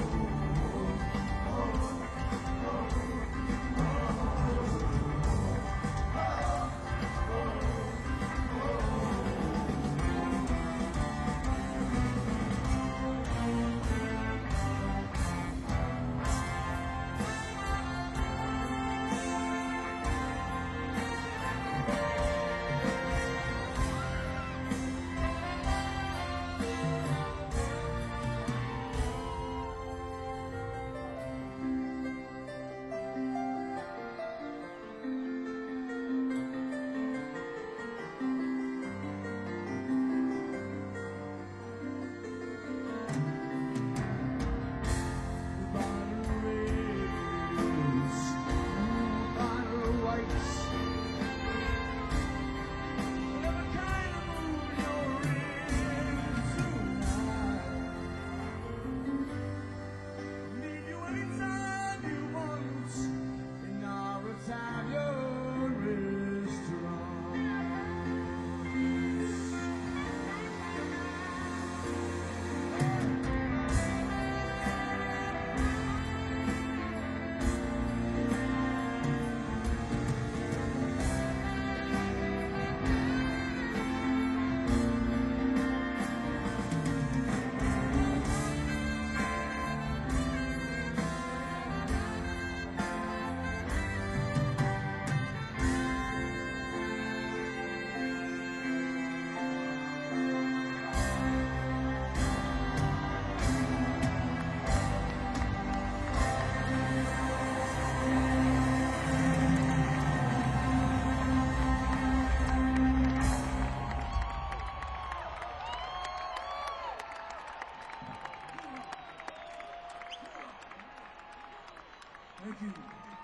Thank you.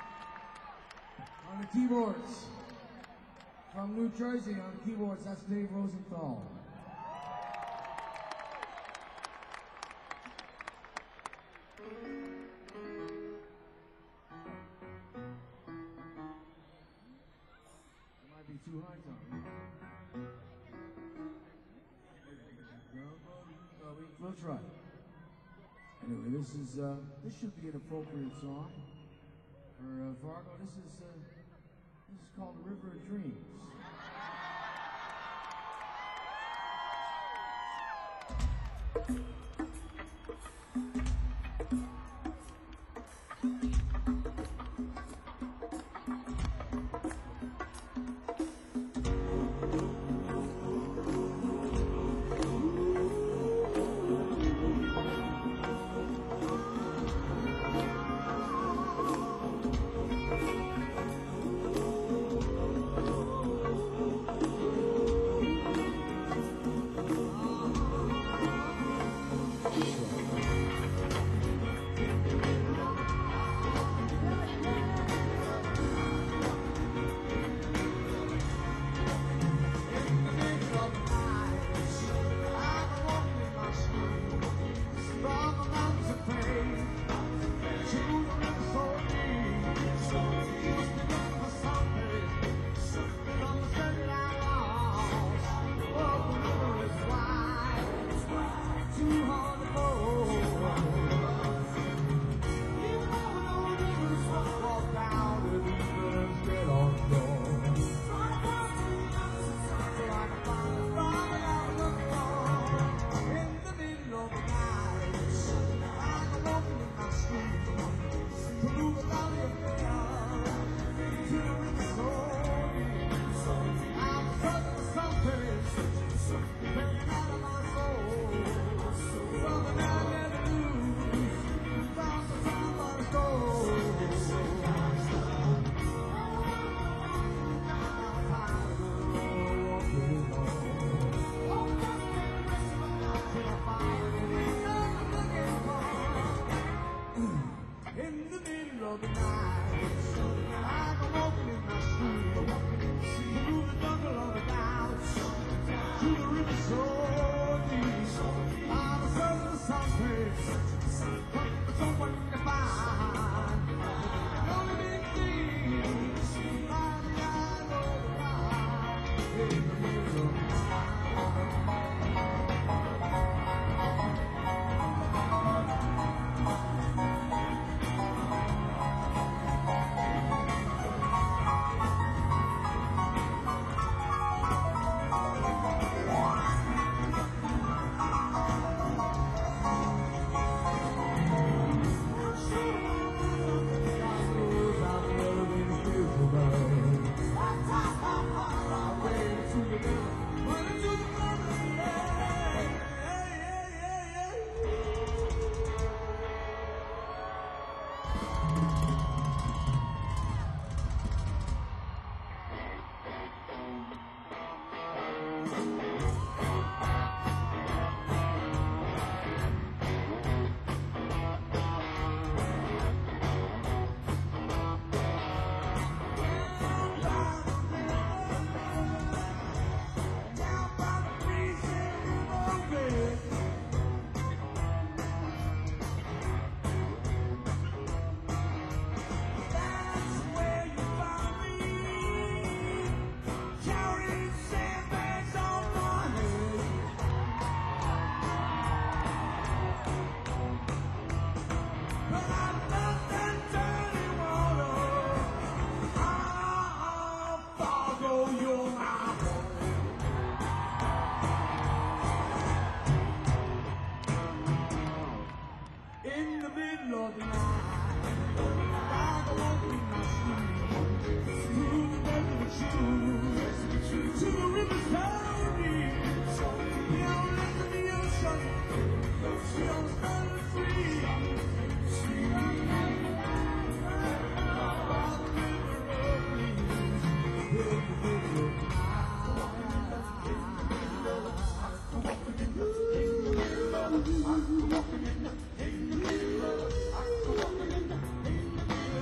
On the keyboards, from New Jersey, on the keyboards, that's Dave Rosenthal. It might be too high, Tom. We'll try. Anyway, this is uh, this should be an appropriate song for uh, Fargo. This is uh, this is called River of Dreams.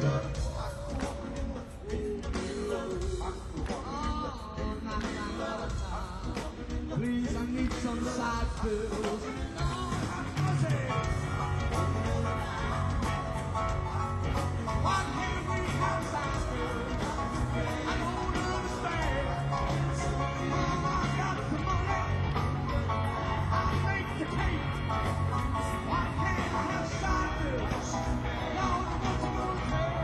Please, I need some side bills. Why can't we have side bills? I don't understand. Mama, I got the money. I make the cake. Why can't I have side bills? Lord, what's going on?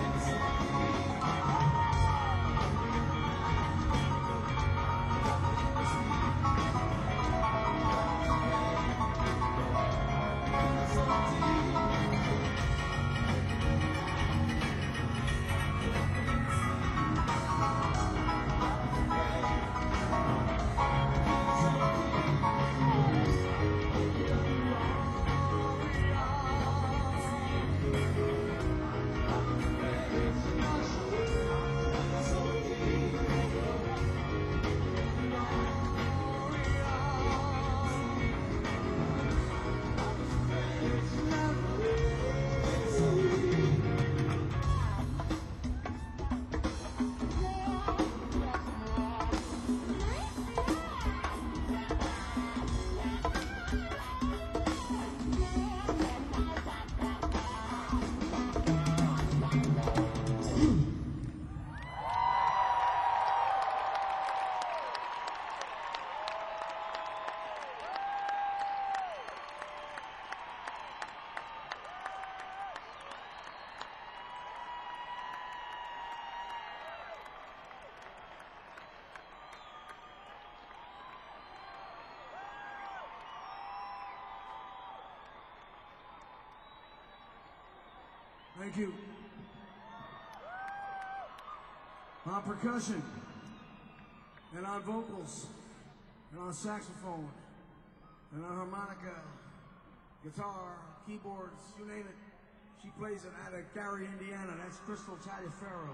Thank you. On percussion, and on vocals, and on saxophone, and on harmonica, guitar, keyboards, you name it. She plays it out of Gary, Indiana. That's Crystal Taliaferro.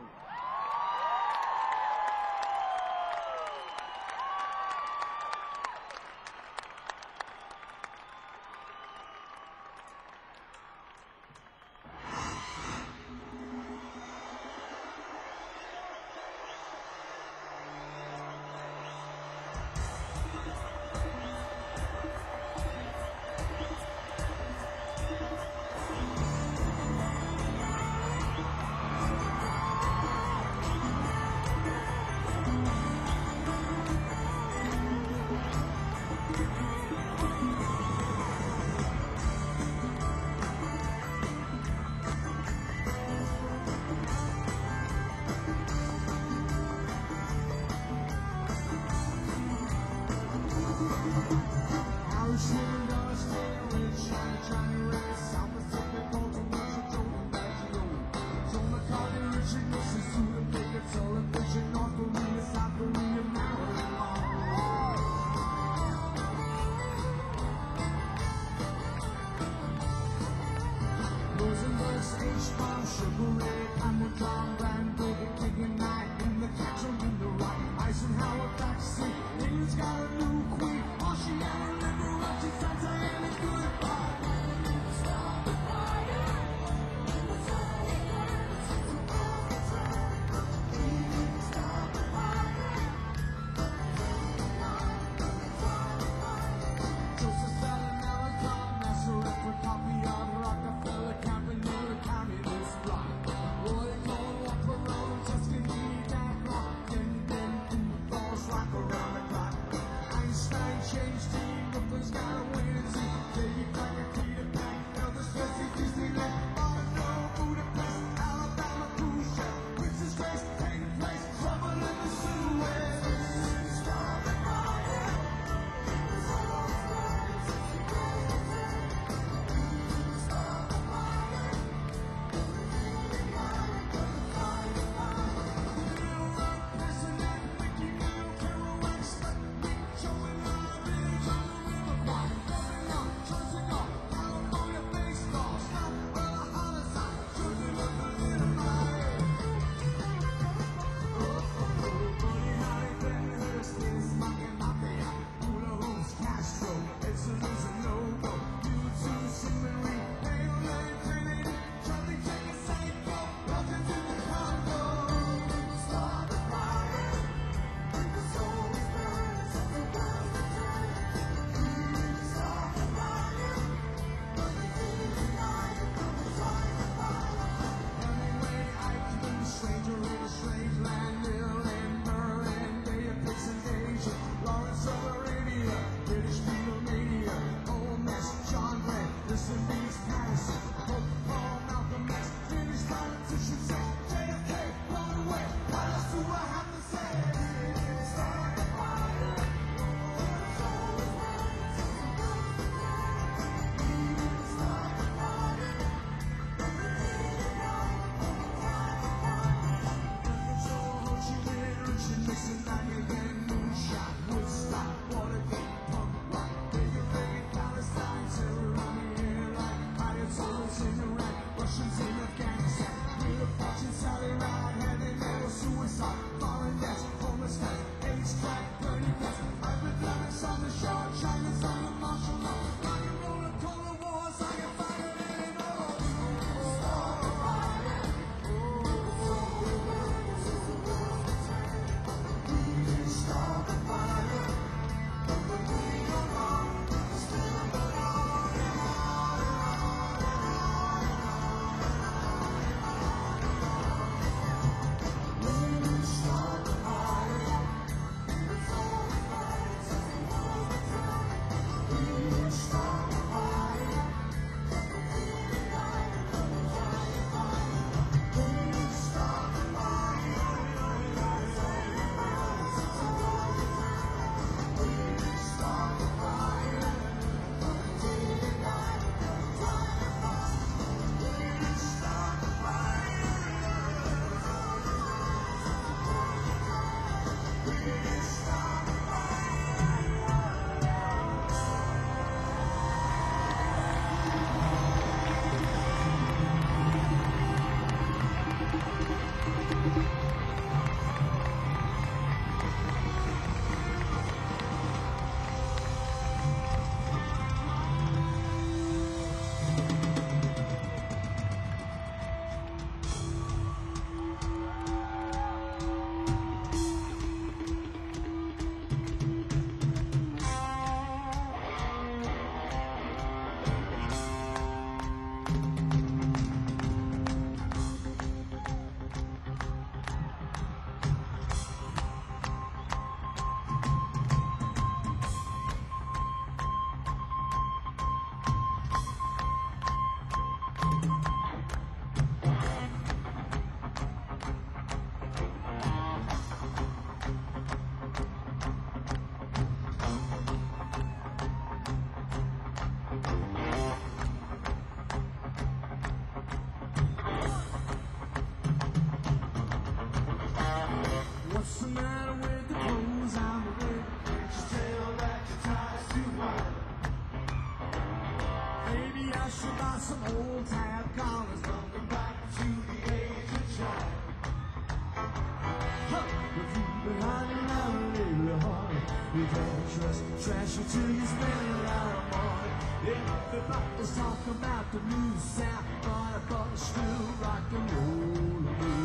Everybody's talking about the new sound, but but it's still rock and roll to me.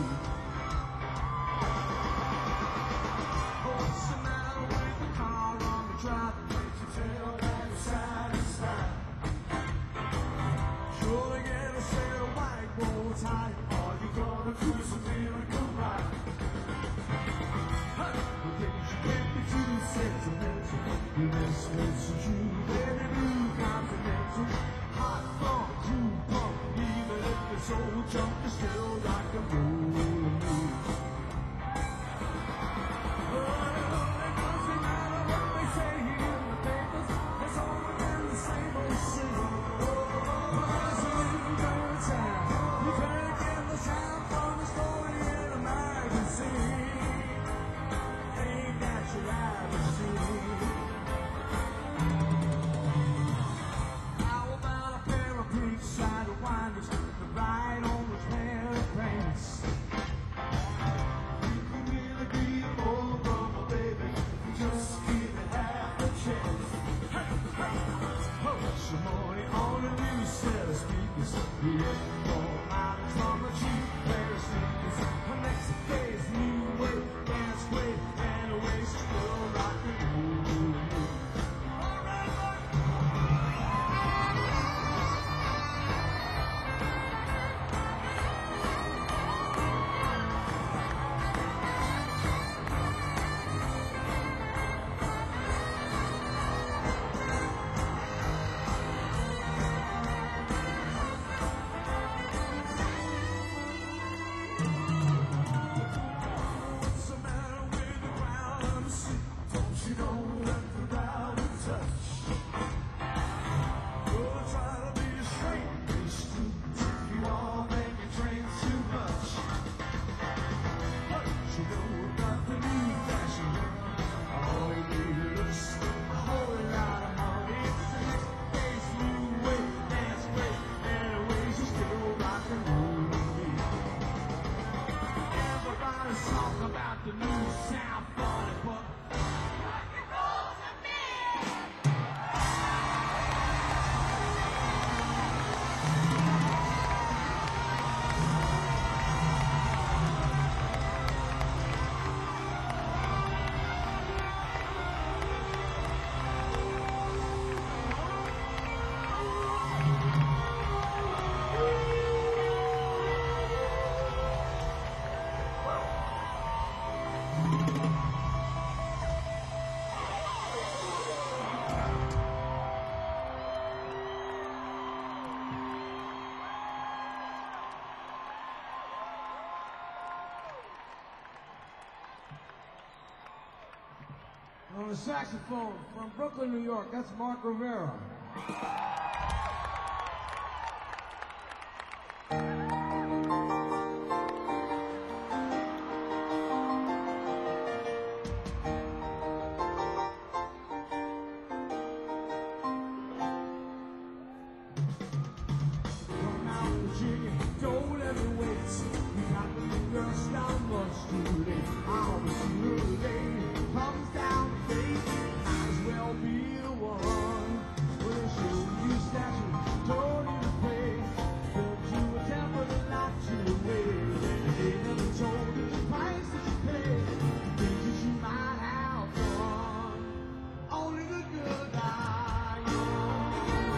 What's the matter with the car on the drive? Can't you tell that it's satisfied? Sure to get a set of white rolls high. Are you gonna cruise a miracle ride? Hey, well, things you can't be too sentimental. You miss what's true, baby blue continental. Hot for you, pump, even if it's old junk, it's still rock and roll to me. Well, it doesn't matter what they say in the papers, it's all again the same old scene. It's a new good sound. You can't get the sound from a story in a magazine. Ain't that your attitude? How about a pair of beachside winders that ride on those pair of pants? You can really be a old drummer, baby. You just give it half a chance. Hey, hey, put some money on a new set of speakers. Yeah, four miles from a cheap pair of sneakers. The next day's new wave, dance way, and away still rock and roll. All right, all right. What's the matter with the ground I'm asleep? Don't you know that the ground is touch? You're trying to be a straight face if you all make your trains too much. But you know about the new fashion. All you need is a whole lot of money. It's the next day's new way, dance way, anyways you still rock and roll to me. Everybody's talking about the new sound, funny, but rock and roll to me. On the saxophone from Brooklyn, New York, that's Mark Rivera. Come out, Virginia, don't let me wait. You got the new girl stop much too late. I always see her today. Comes down the face, might as well be the one. Well, she'll use statue, told you to pay. Built you a temple that locked you away. They never told you the price that you paid. Things that you might have done. Only the good die young.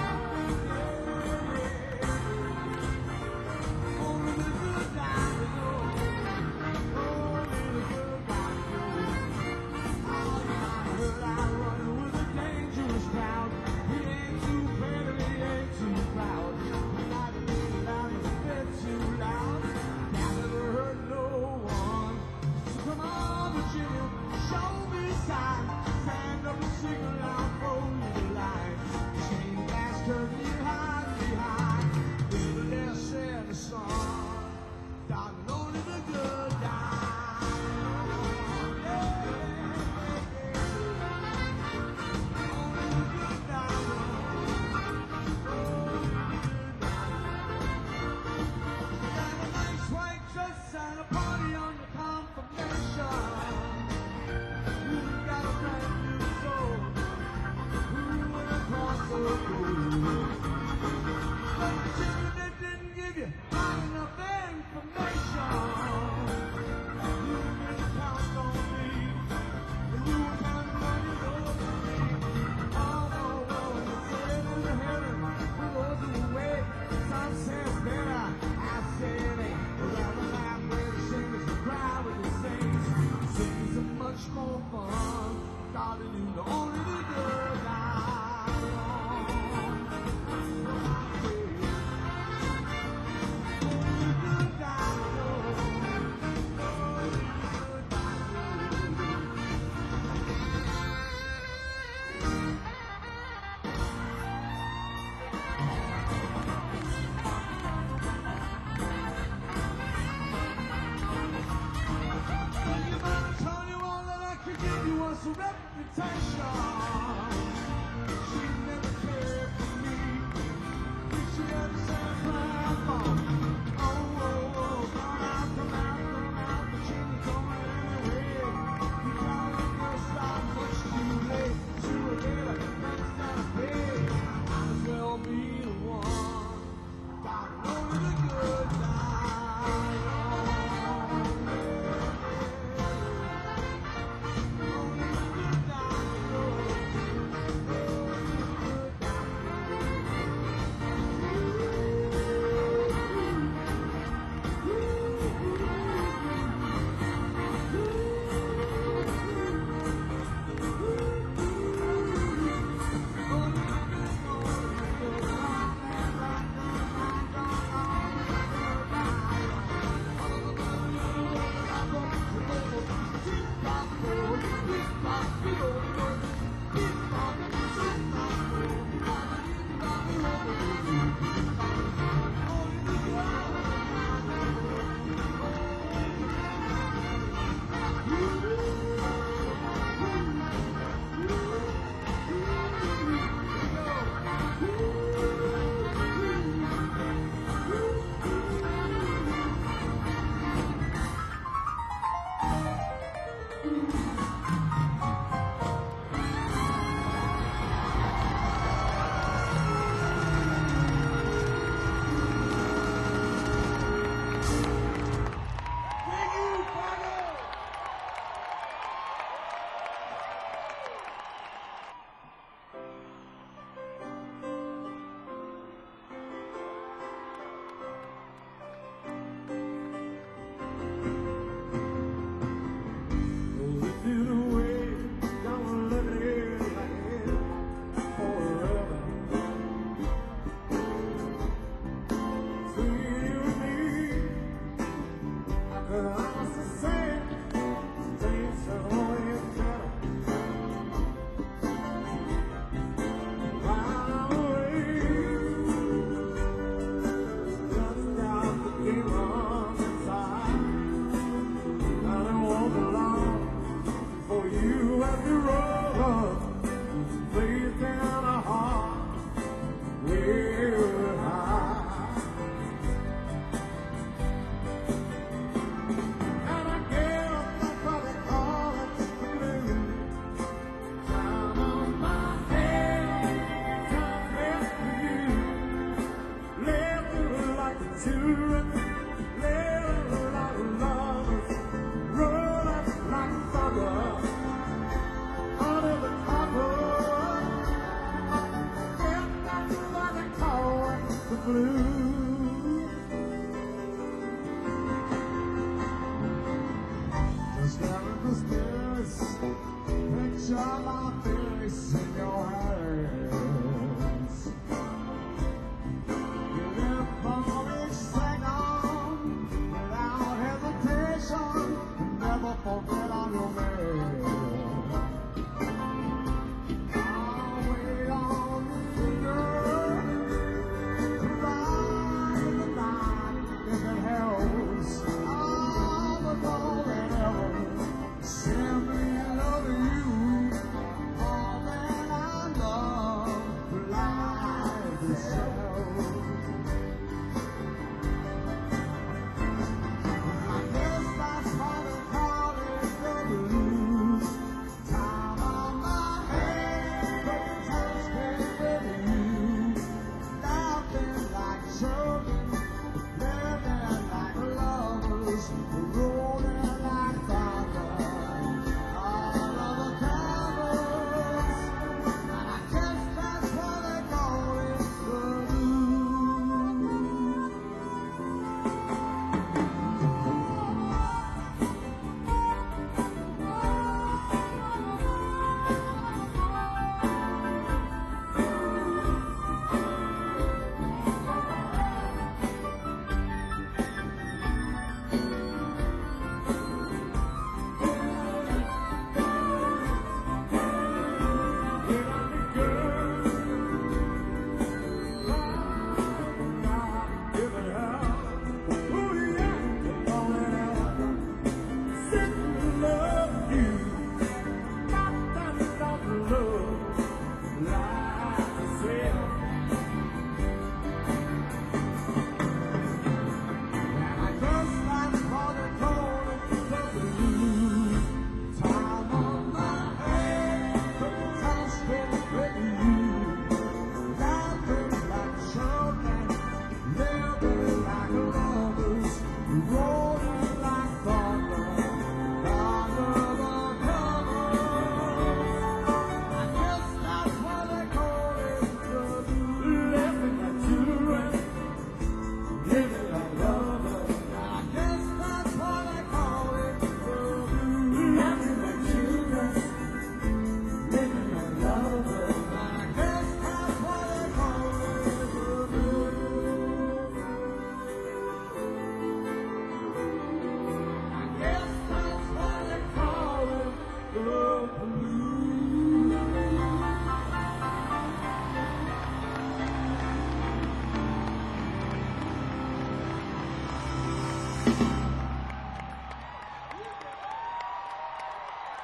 Only the good die young. Only the good die young. All you might heard I run with a dangerous crowd. He ain't too pretty, he ain't too proud. He might have been loud, he's a bit too loud. Now never hurt no one. So come on, Virginia, show me a sign. Stand up and sing aloud, throw you the line. Chain gas turkey hide behind. With a less and the sun. Darling, only the good die. Yeah, yeah, yeah. Only the good die. Only the good die. Got a nice white dress and a party on your confirmation. You got a brand new soul. Who would have crossed the road? give you not enough information. You can count on me. You can money over me. All the world is in the heaven. We goes away. Some says better. I said it. Rather laugh with the singers, cry with the saints. Singers are much more fun. Darling, you know only the good die on. A reputation. She never cared for me. She had the same plan for. Oh, oh, oh, come out, come out, come out, but she ain't going anyway. You got a girl start much too late. Sooner or later, next time pay. Might as well be the one. Got only the good die on. Simply love you more than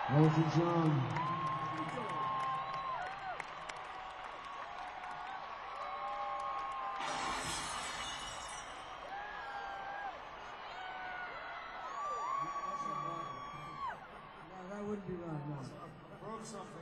Elton John. No, that wouldn't be right, no. I broke something.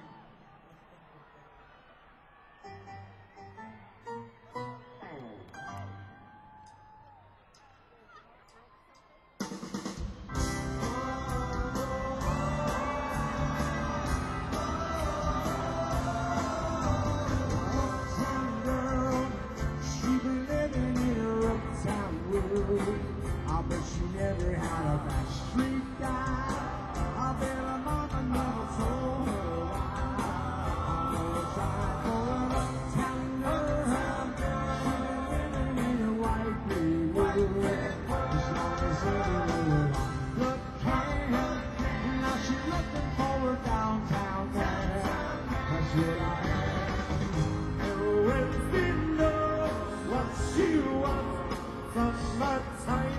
I bet she never had a back street guy. I bet her mama never told her why. I know it's time for an uptown girl. She been living in a white Greenwood as long as anyone look can. Now she's looking for a downtown man. That's what I am. And when she knows what she wants from my time,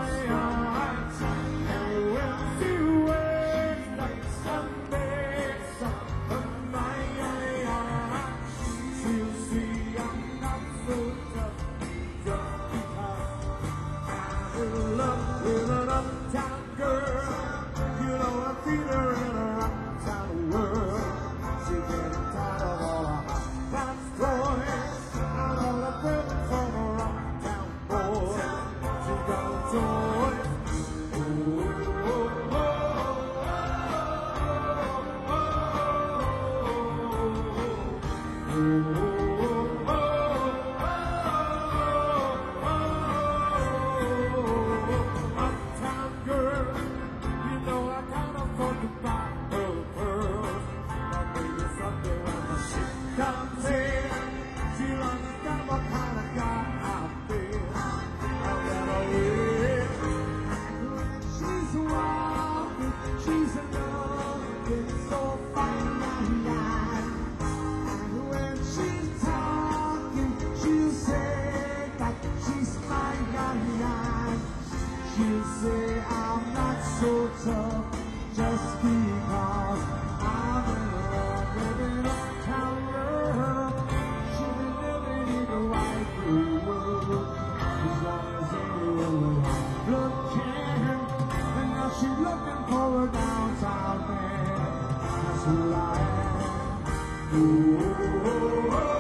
and when she wakes up Sunday, on my she'll see I'm not so tough, just because I'm in love with an uptown girl. You know I feel her in her uptown world. She getting tired of all her hot box boys, and all the friends from her uptown boys. She got a toy. Uptown girl, you know I can't afford to buy her pearls. But maybe someday when the shit comes in, she'll understand what kind of guy I feel. I'll get away. She's walking, she's looking so fine, and when she's talking, she'll say that she's fine, she'll say I'm not so tough just because I'm in love with an uptown girl. She's been living in the white Greenwood as long as anyone will look can. And now she's looking for a downtown man. That's who I am. Ooh, oh, oh, oh.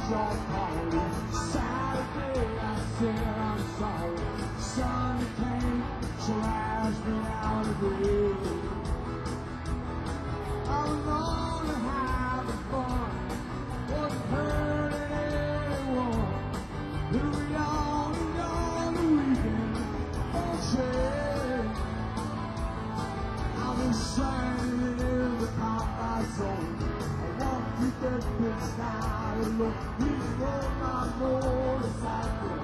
your party. Saturday I said I'm sorry. Sunday came, trashed me out of bed. I was only having fun, wasn't hurting anyone. We all on the weekend, bullshit. I've been shining in the Popeye zone. I walk through that big side and look, he's on my motorcycle.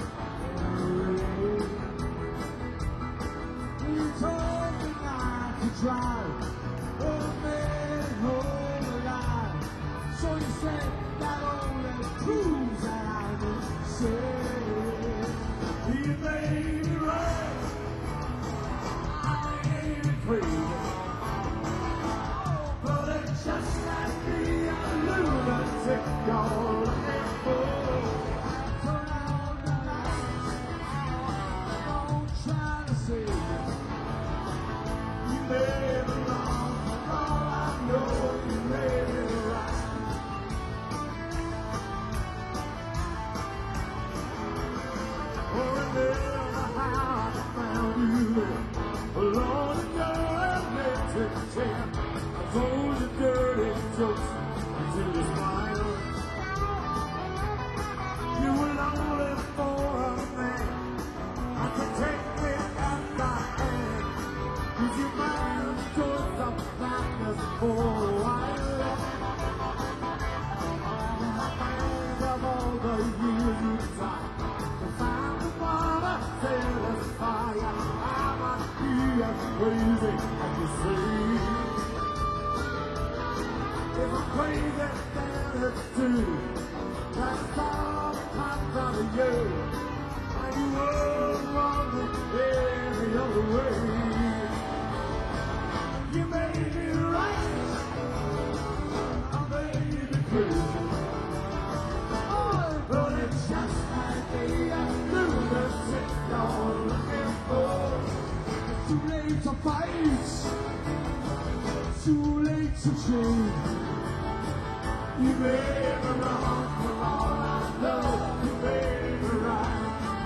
He told me not to drive, but I made it home alive. So you said that only proves that I'm insane. He made me right. I ain't crazy. But it's just like me, a lunatic you're looking for. Turn on the lights, don't try to save me. You made me wrong, for all I know, you made me right. Oh, remember how I found you alone in your electric chair. I told you dirty jokes until you smiled. You were lonely for a man. I could take me at my hand. Would you mind towards the madness for a while? My friends of all the years you tried to find the one that satisfy you. I might be as crazy as you say. If I'm crazy, then it's true. That's all that comes out of you. And you were wrong any other way. You made me right. I made me crazy. Oh, but it's just like the lunatic you're looking for. Too late to fight, too late to change. You made me wrong for all I know. You made me right.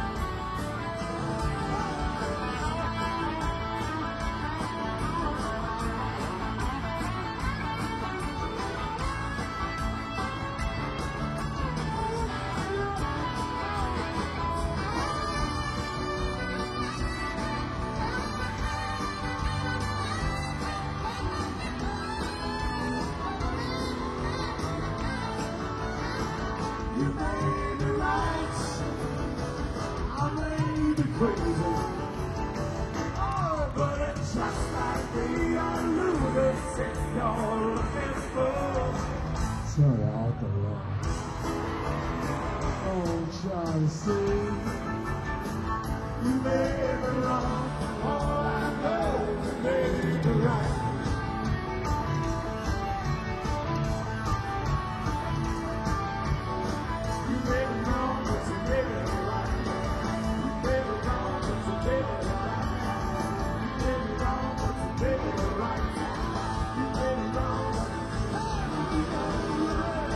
You made me right. I made me crazy. Oh, but it's just like the lunatic you're looking for. Sorry, out the line. Oh, try to see. You made me wrong. All I know, you made me right. You made me wrong, but you made me right. You made me wrong, but you made me right. You made me wrong, but you made me right. You made me wrong, but you made me right.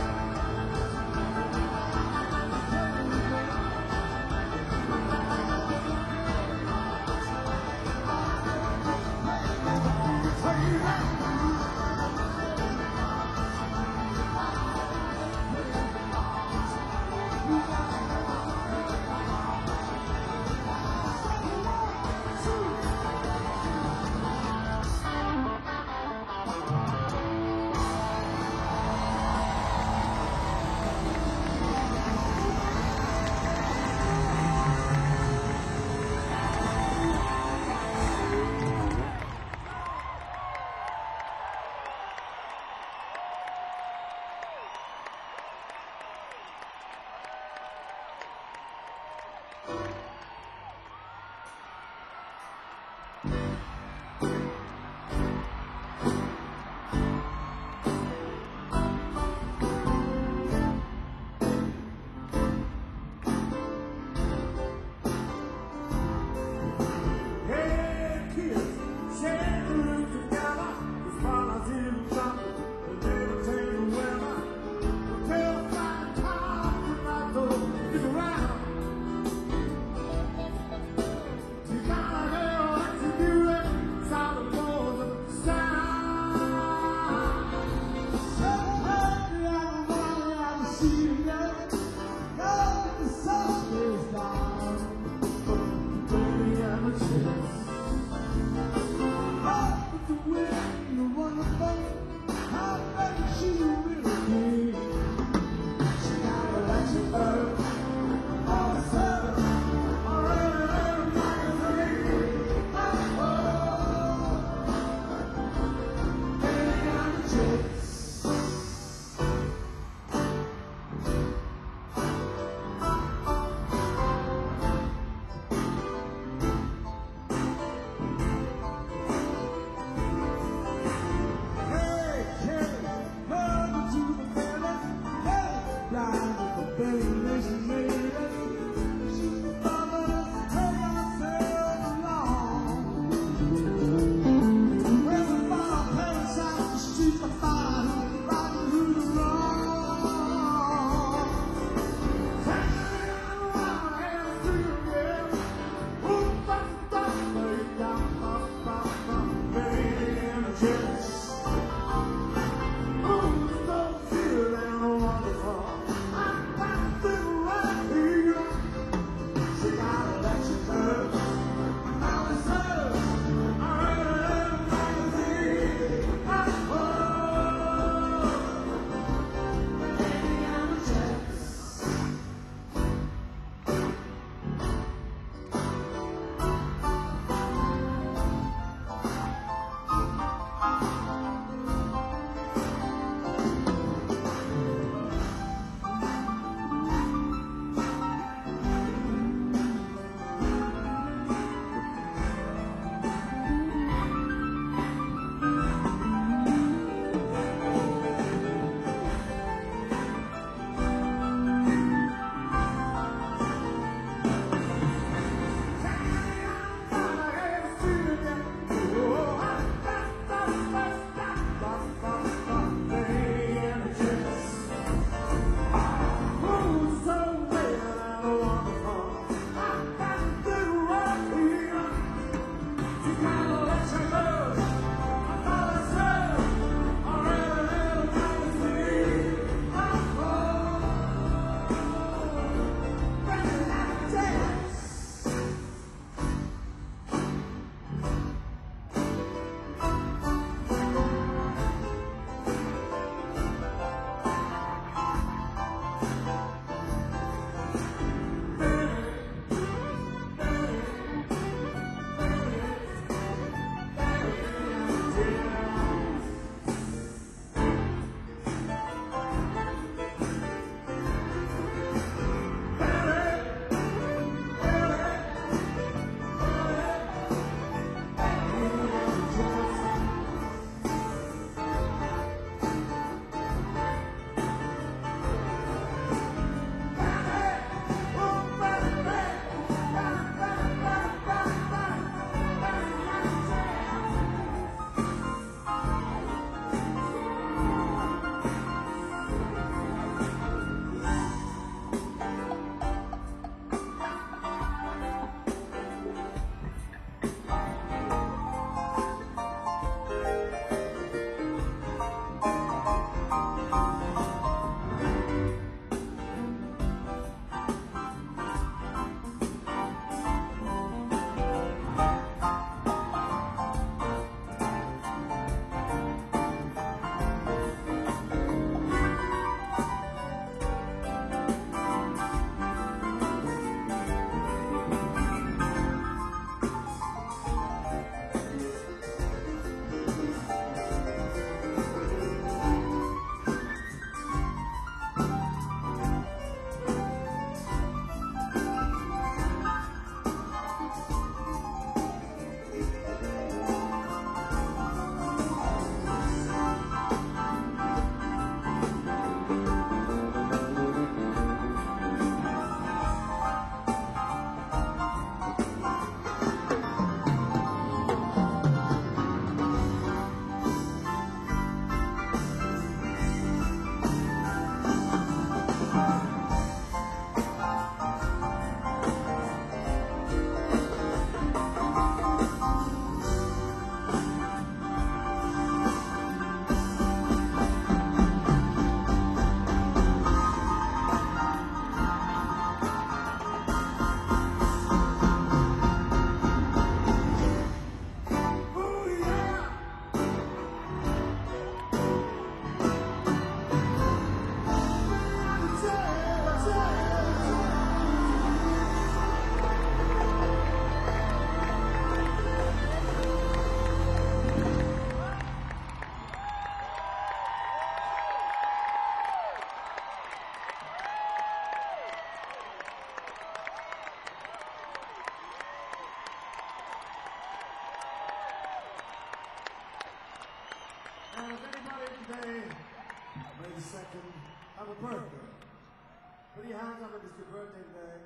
birthday. Put your hands up if it's your birthday today.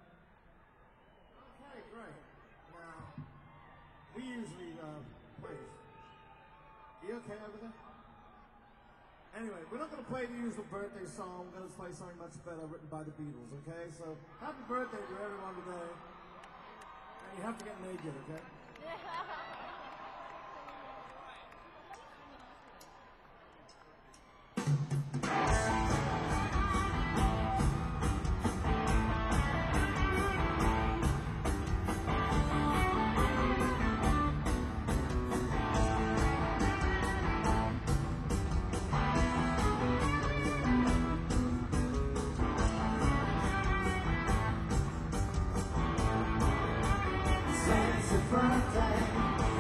Okay, great. Now, we usually uh, play. You okay over there? Anyway, we're not going to play the usual birthday song. We're going to play something much better written by the Beatles, okay? So, happy birthday to everyone today. And you have to get naked, okay? Birthday.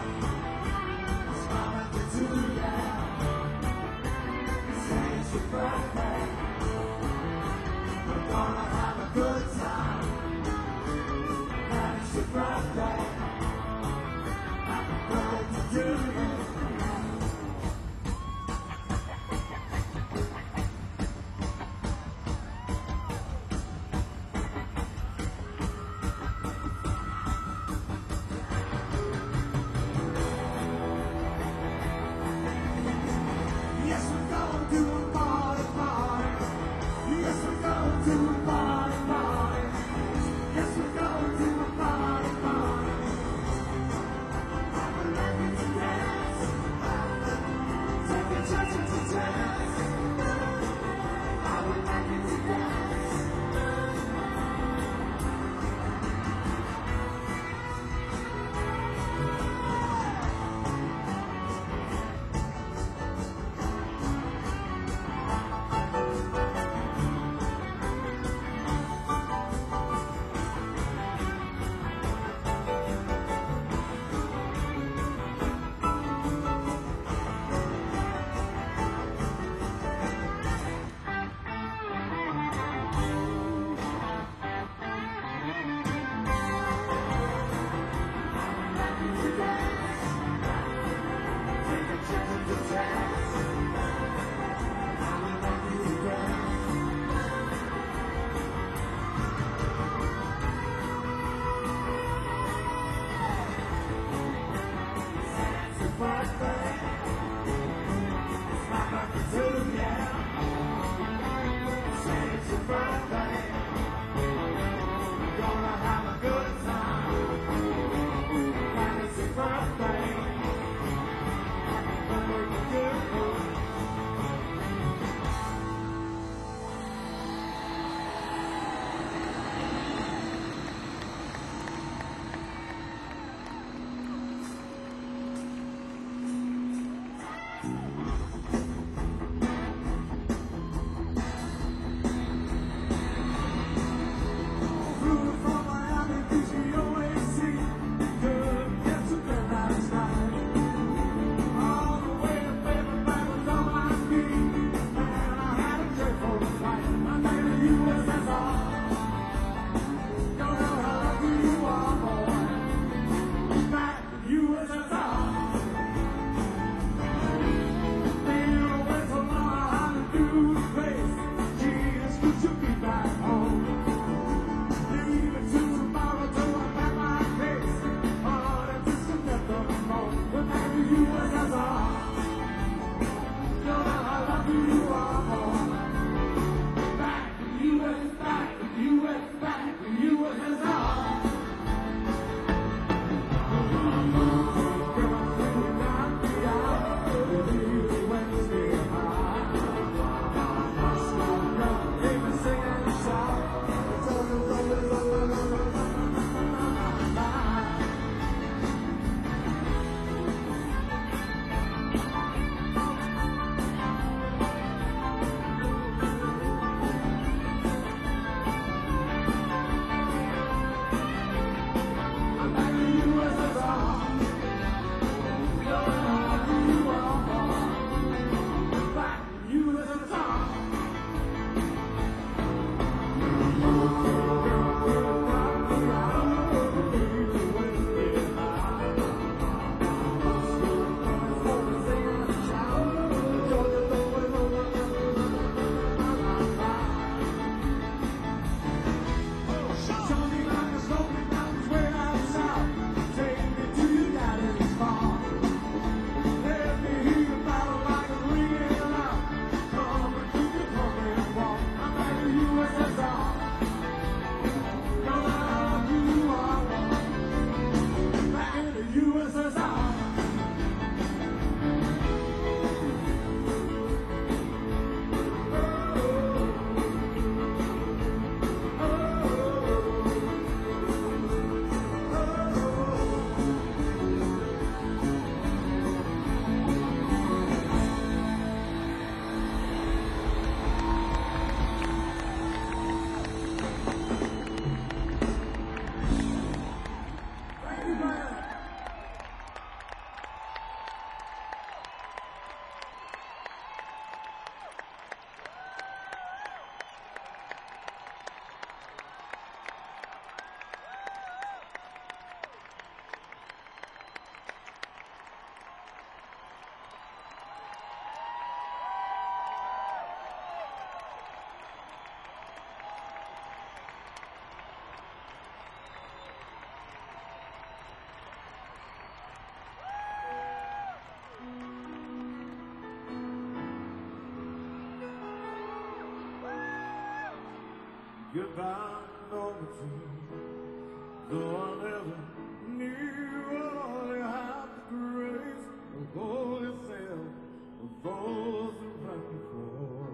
Goodbye, Normandy, though I never knew all you had the grace of all yourself, of those around you fall.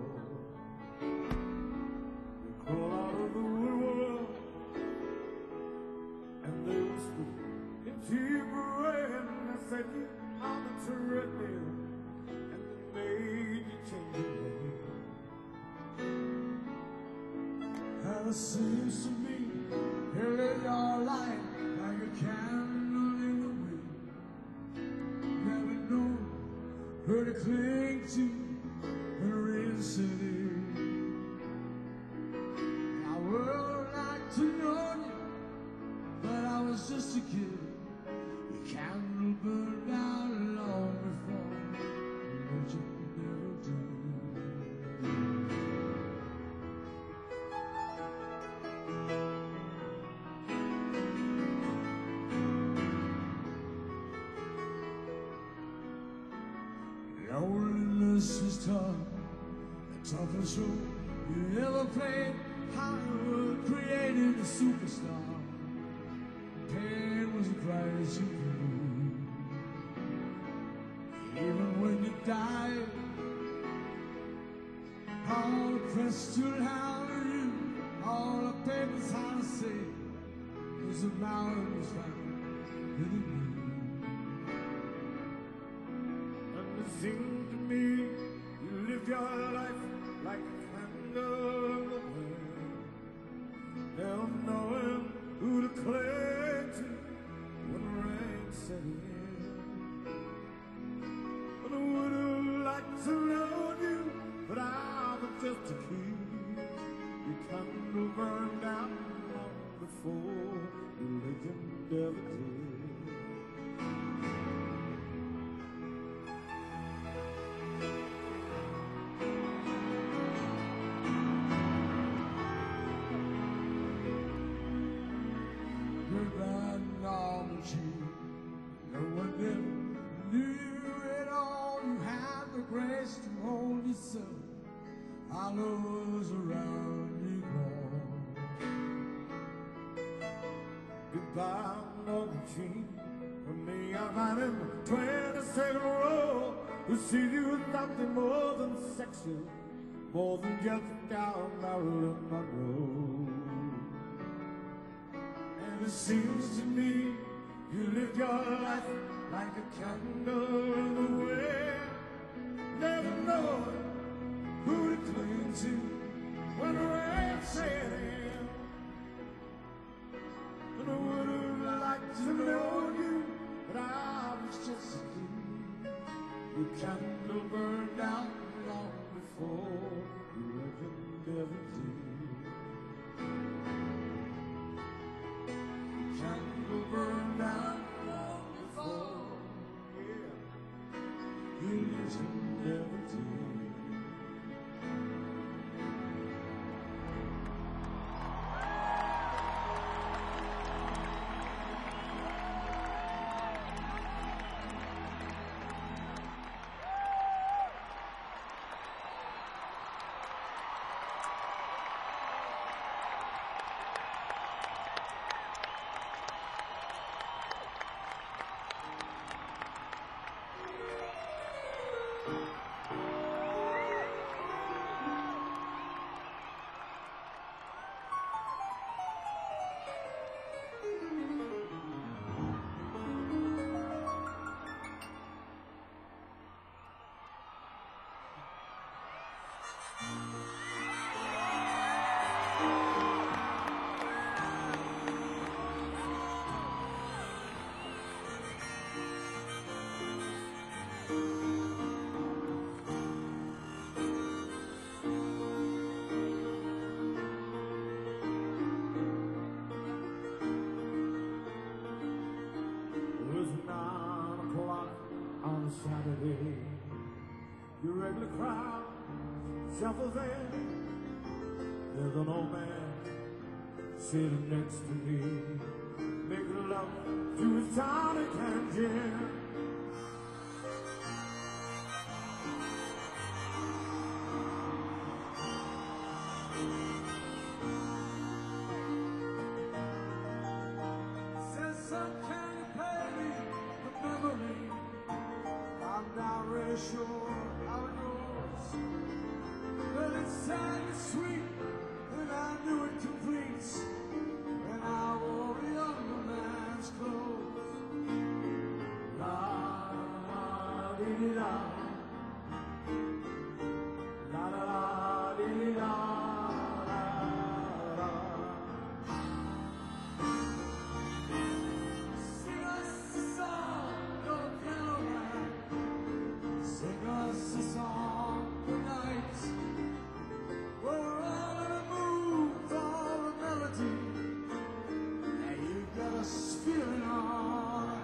You crawl out of the woodwork, and they whispered into your brain, and they said you are the terrific, and they made you change your name. And it seems to me you live your life like a candle in the wind. Never know who to cling to when the rain set in. I would like to know you, but I was just a kid. Your candle burned out long before, but you never did. Loneliness is tough, the toughest role you ever played. Hollywood created a superstar. Pain was the price you paid. Even when you died, all the press stood out of you. All the papers had to say was the mountain was found in the moon. It seemed to me you lived your life like a candle in the wind, never knowing who to cling to when the rain set in. And I would have liked to know you, but I was just a kid. Your candle burned out long before the legend ever did. Goodbye, Normandy. No one ever knew it all. You had the grace to hold yourself. Our lows around you gone. Goodbye, Normandy. For me, I'm out in the twenty-second row. Who sees you as nothing more than sexy, more than just a down Marilyn Monroe. And it seems to me you lived your life like a candle in the wind, never knowing who to cling to when the rain set in. And I would have liked to know you, but I was just a kid. Your candle burned out long before the legend ever did. Candle burned out long before, yeah, the legend ever did. Saturday, your regular crowd shuffles in. There's an old man sitting next to me, making love to his tonic and gin. dee da, la la la dee da, la la. Sing us a song, little piano man. Sing us a song tonight. We're all in a mood for a melody. Now you got us feeling alright.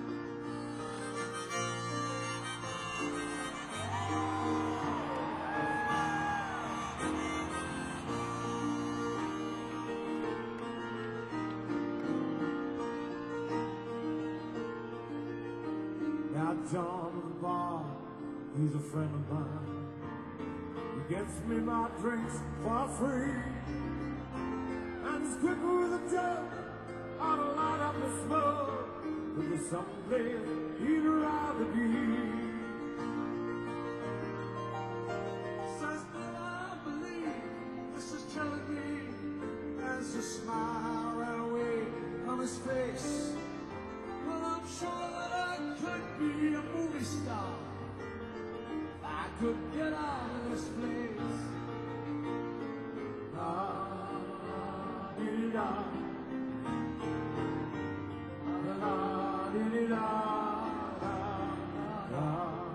Now John of the bar, he's a friend of mine. He gets me my drinks for free. And he's quick with a joke, ought to light up the smoke. But there's some place he'd rather be. Says that I believe this is telling me as a smile ran away from his face. Well, I'm sure that I could be a movie star if I could get out of this place. La dee da, la la dee da, la.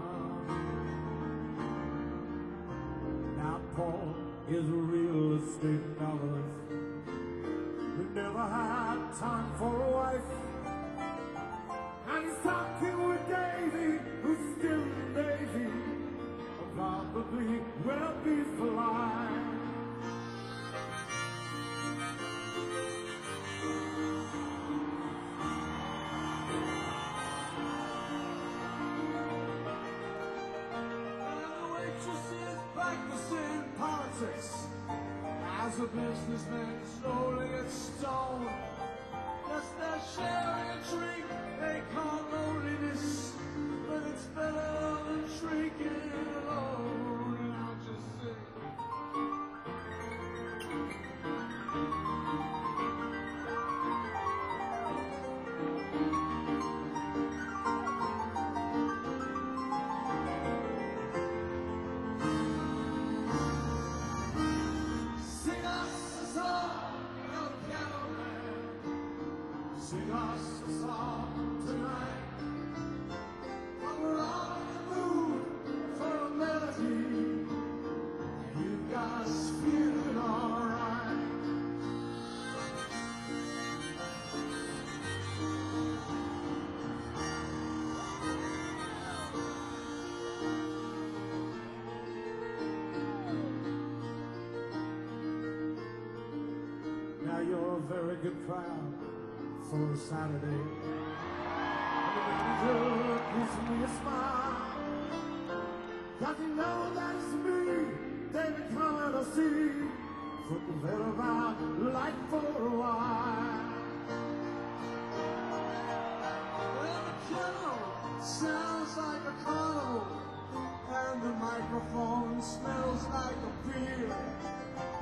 Now Paul is a real estate novelist who never had time for a wife. And he's talking with Davy, who's still in Navy, probably will be for life. And the waitress is practicing politics as a businessman slowly gets stoned. Yes, they're sharing a drink they call loneliness, but it's better than drinking alone. And I'll just say, sing us a song, little piano man. Sing us a song tonight. While we're all in the mood for a melody, you got us feeling alright. Now you're a very good crowd for a Saturday. And the manager gives me a smile. Does he know that it's me, David coming to see? Put the veil out like for a while. Well, the piano sounds like a carnival, and the microphone smells like a beer.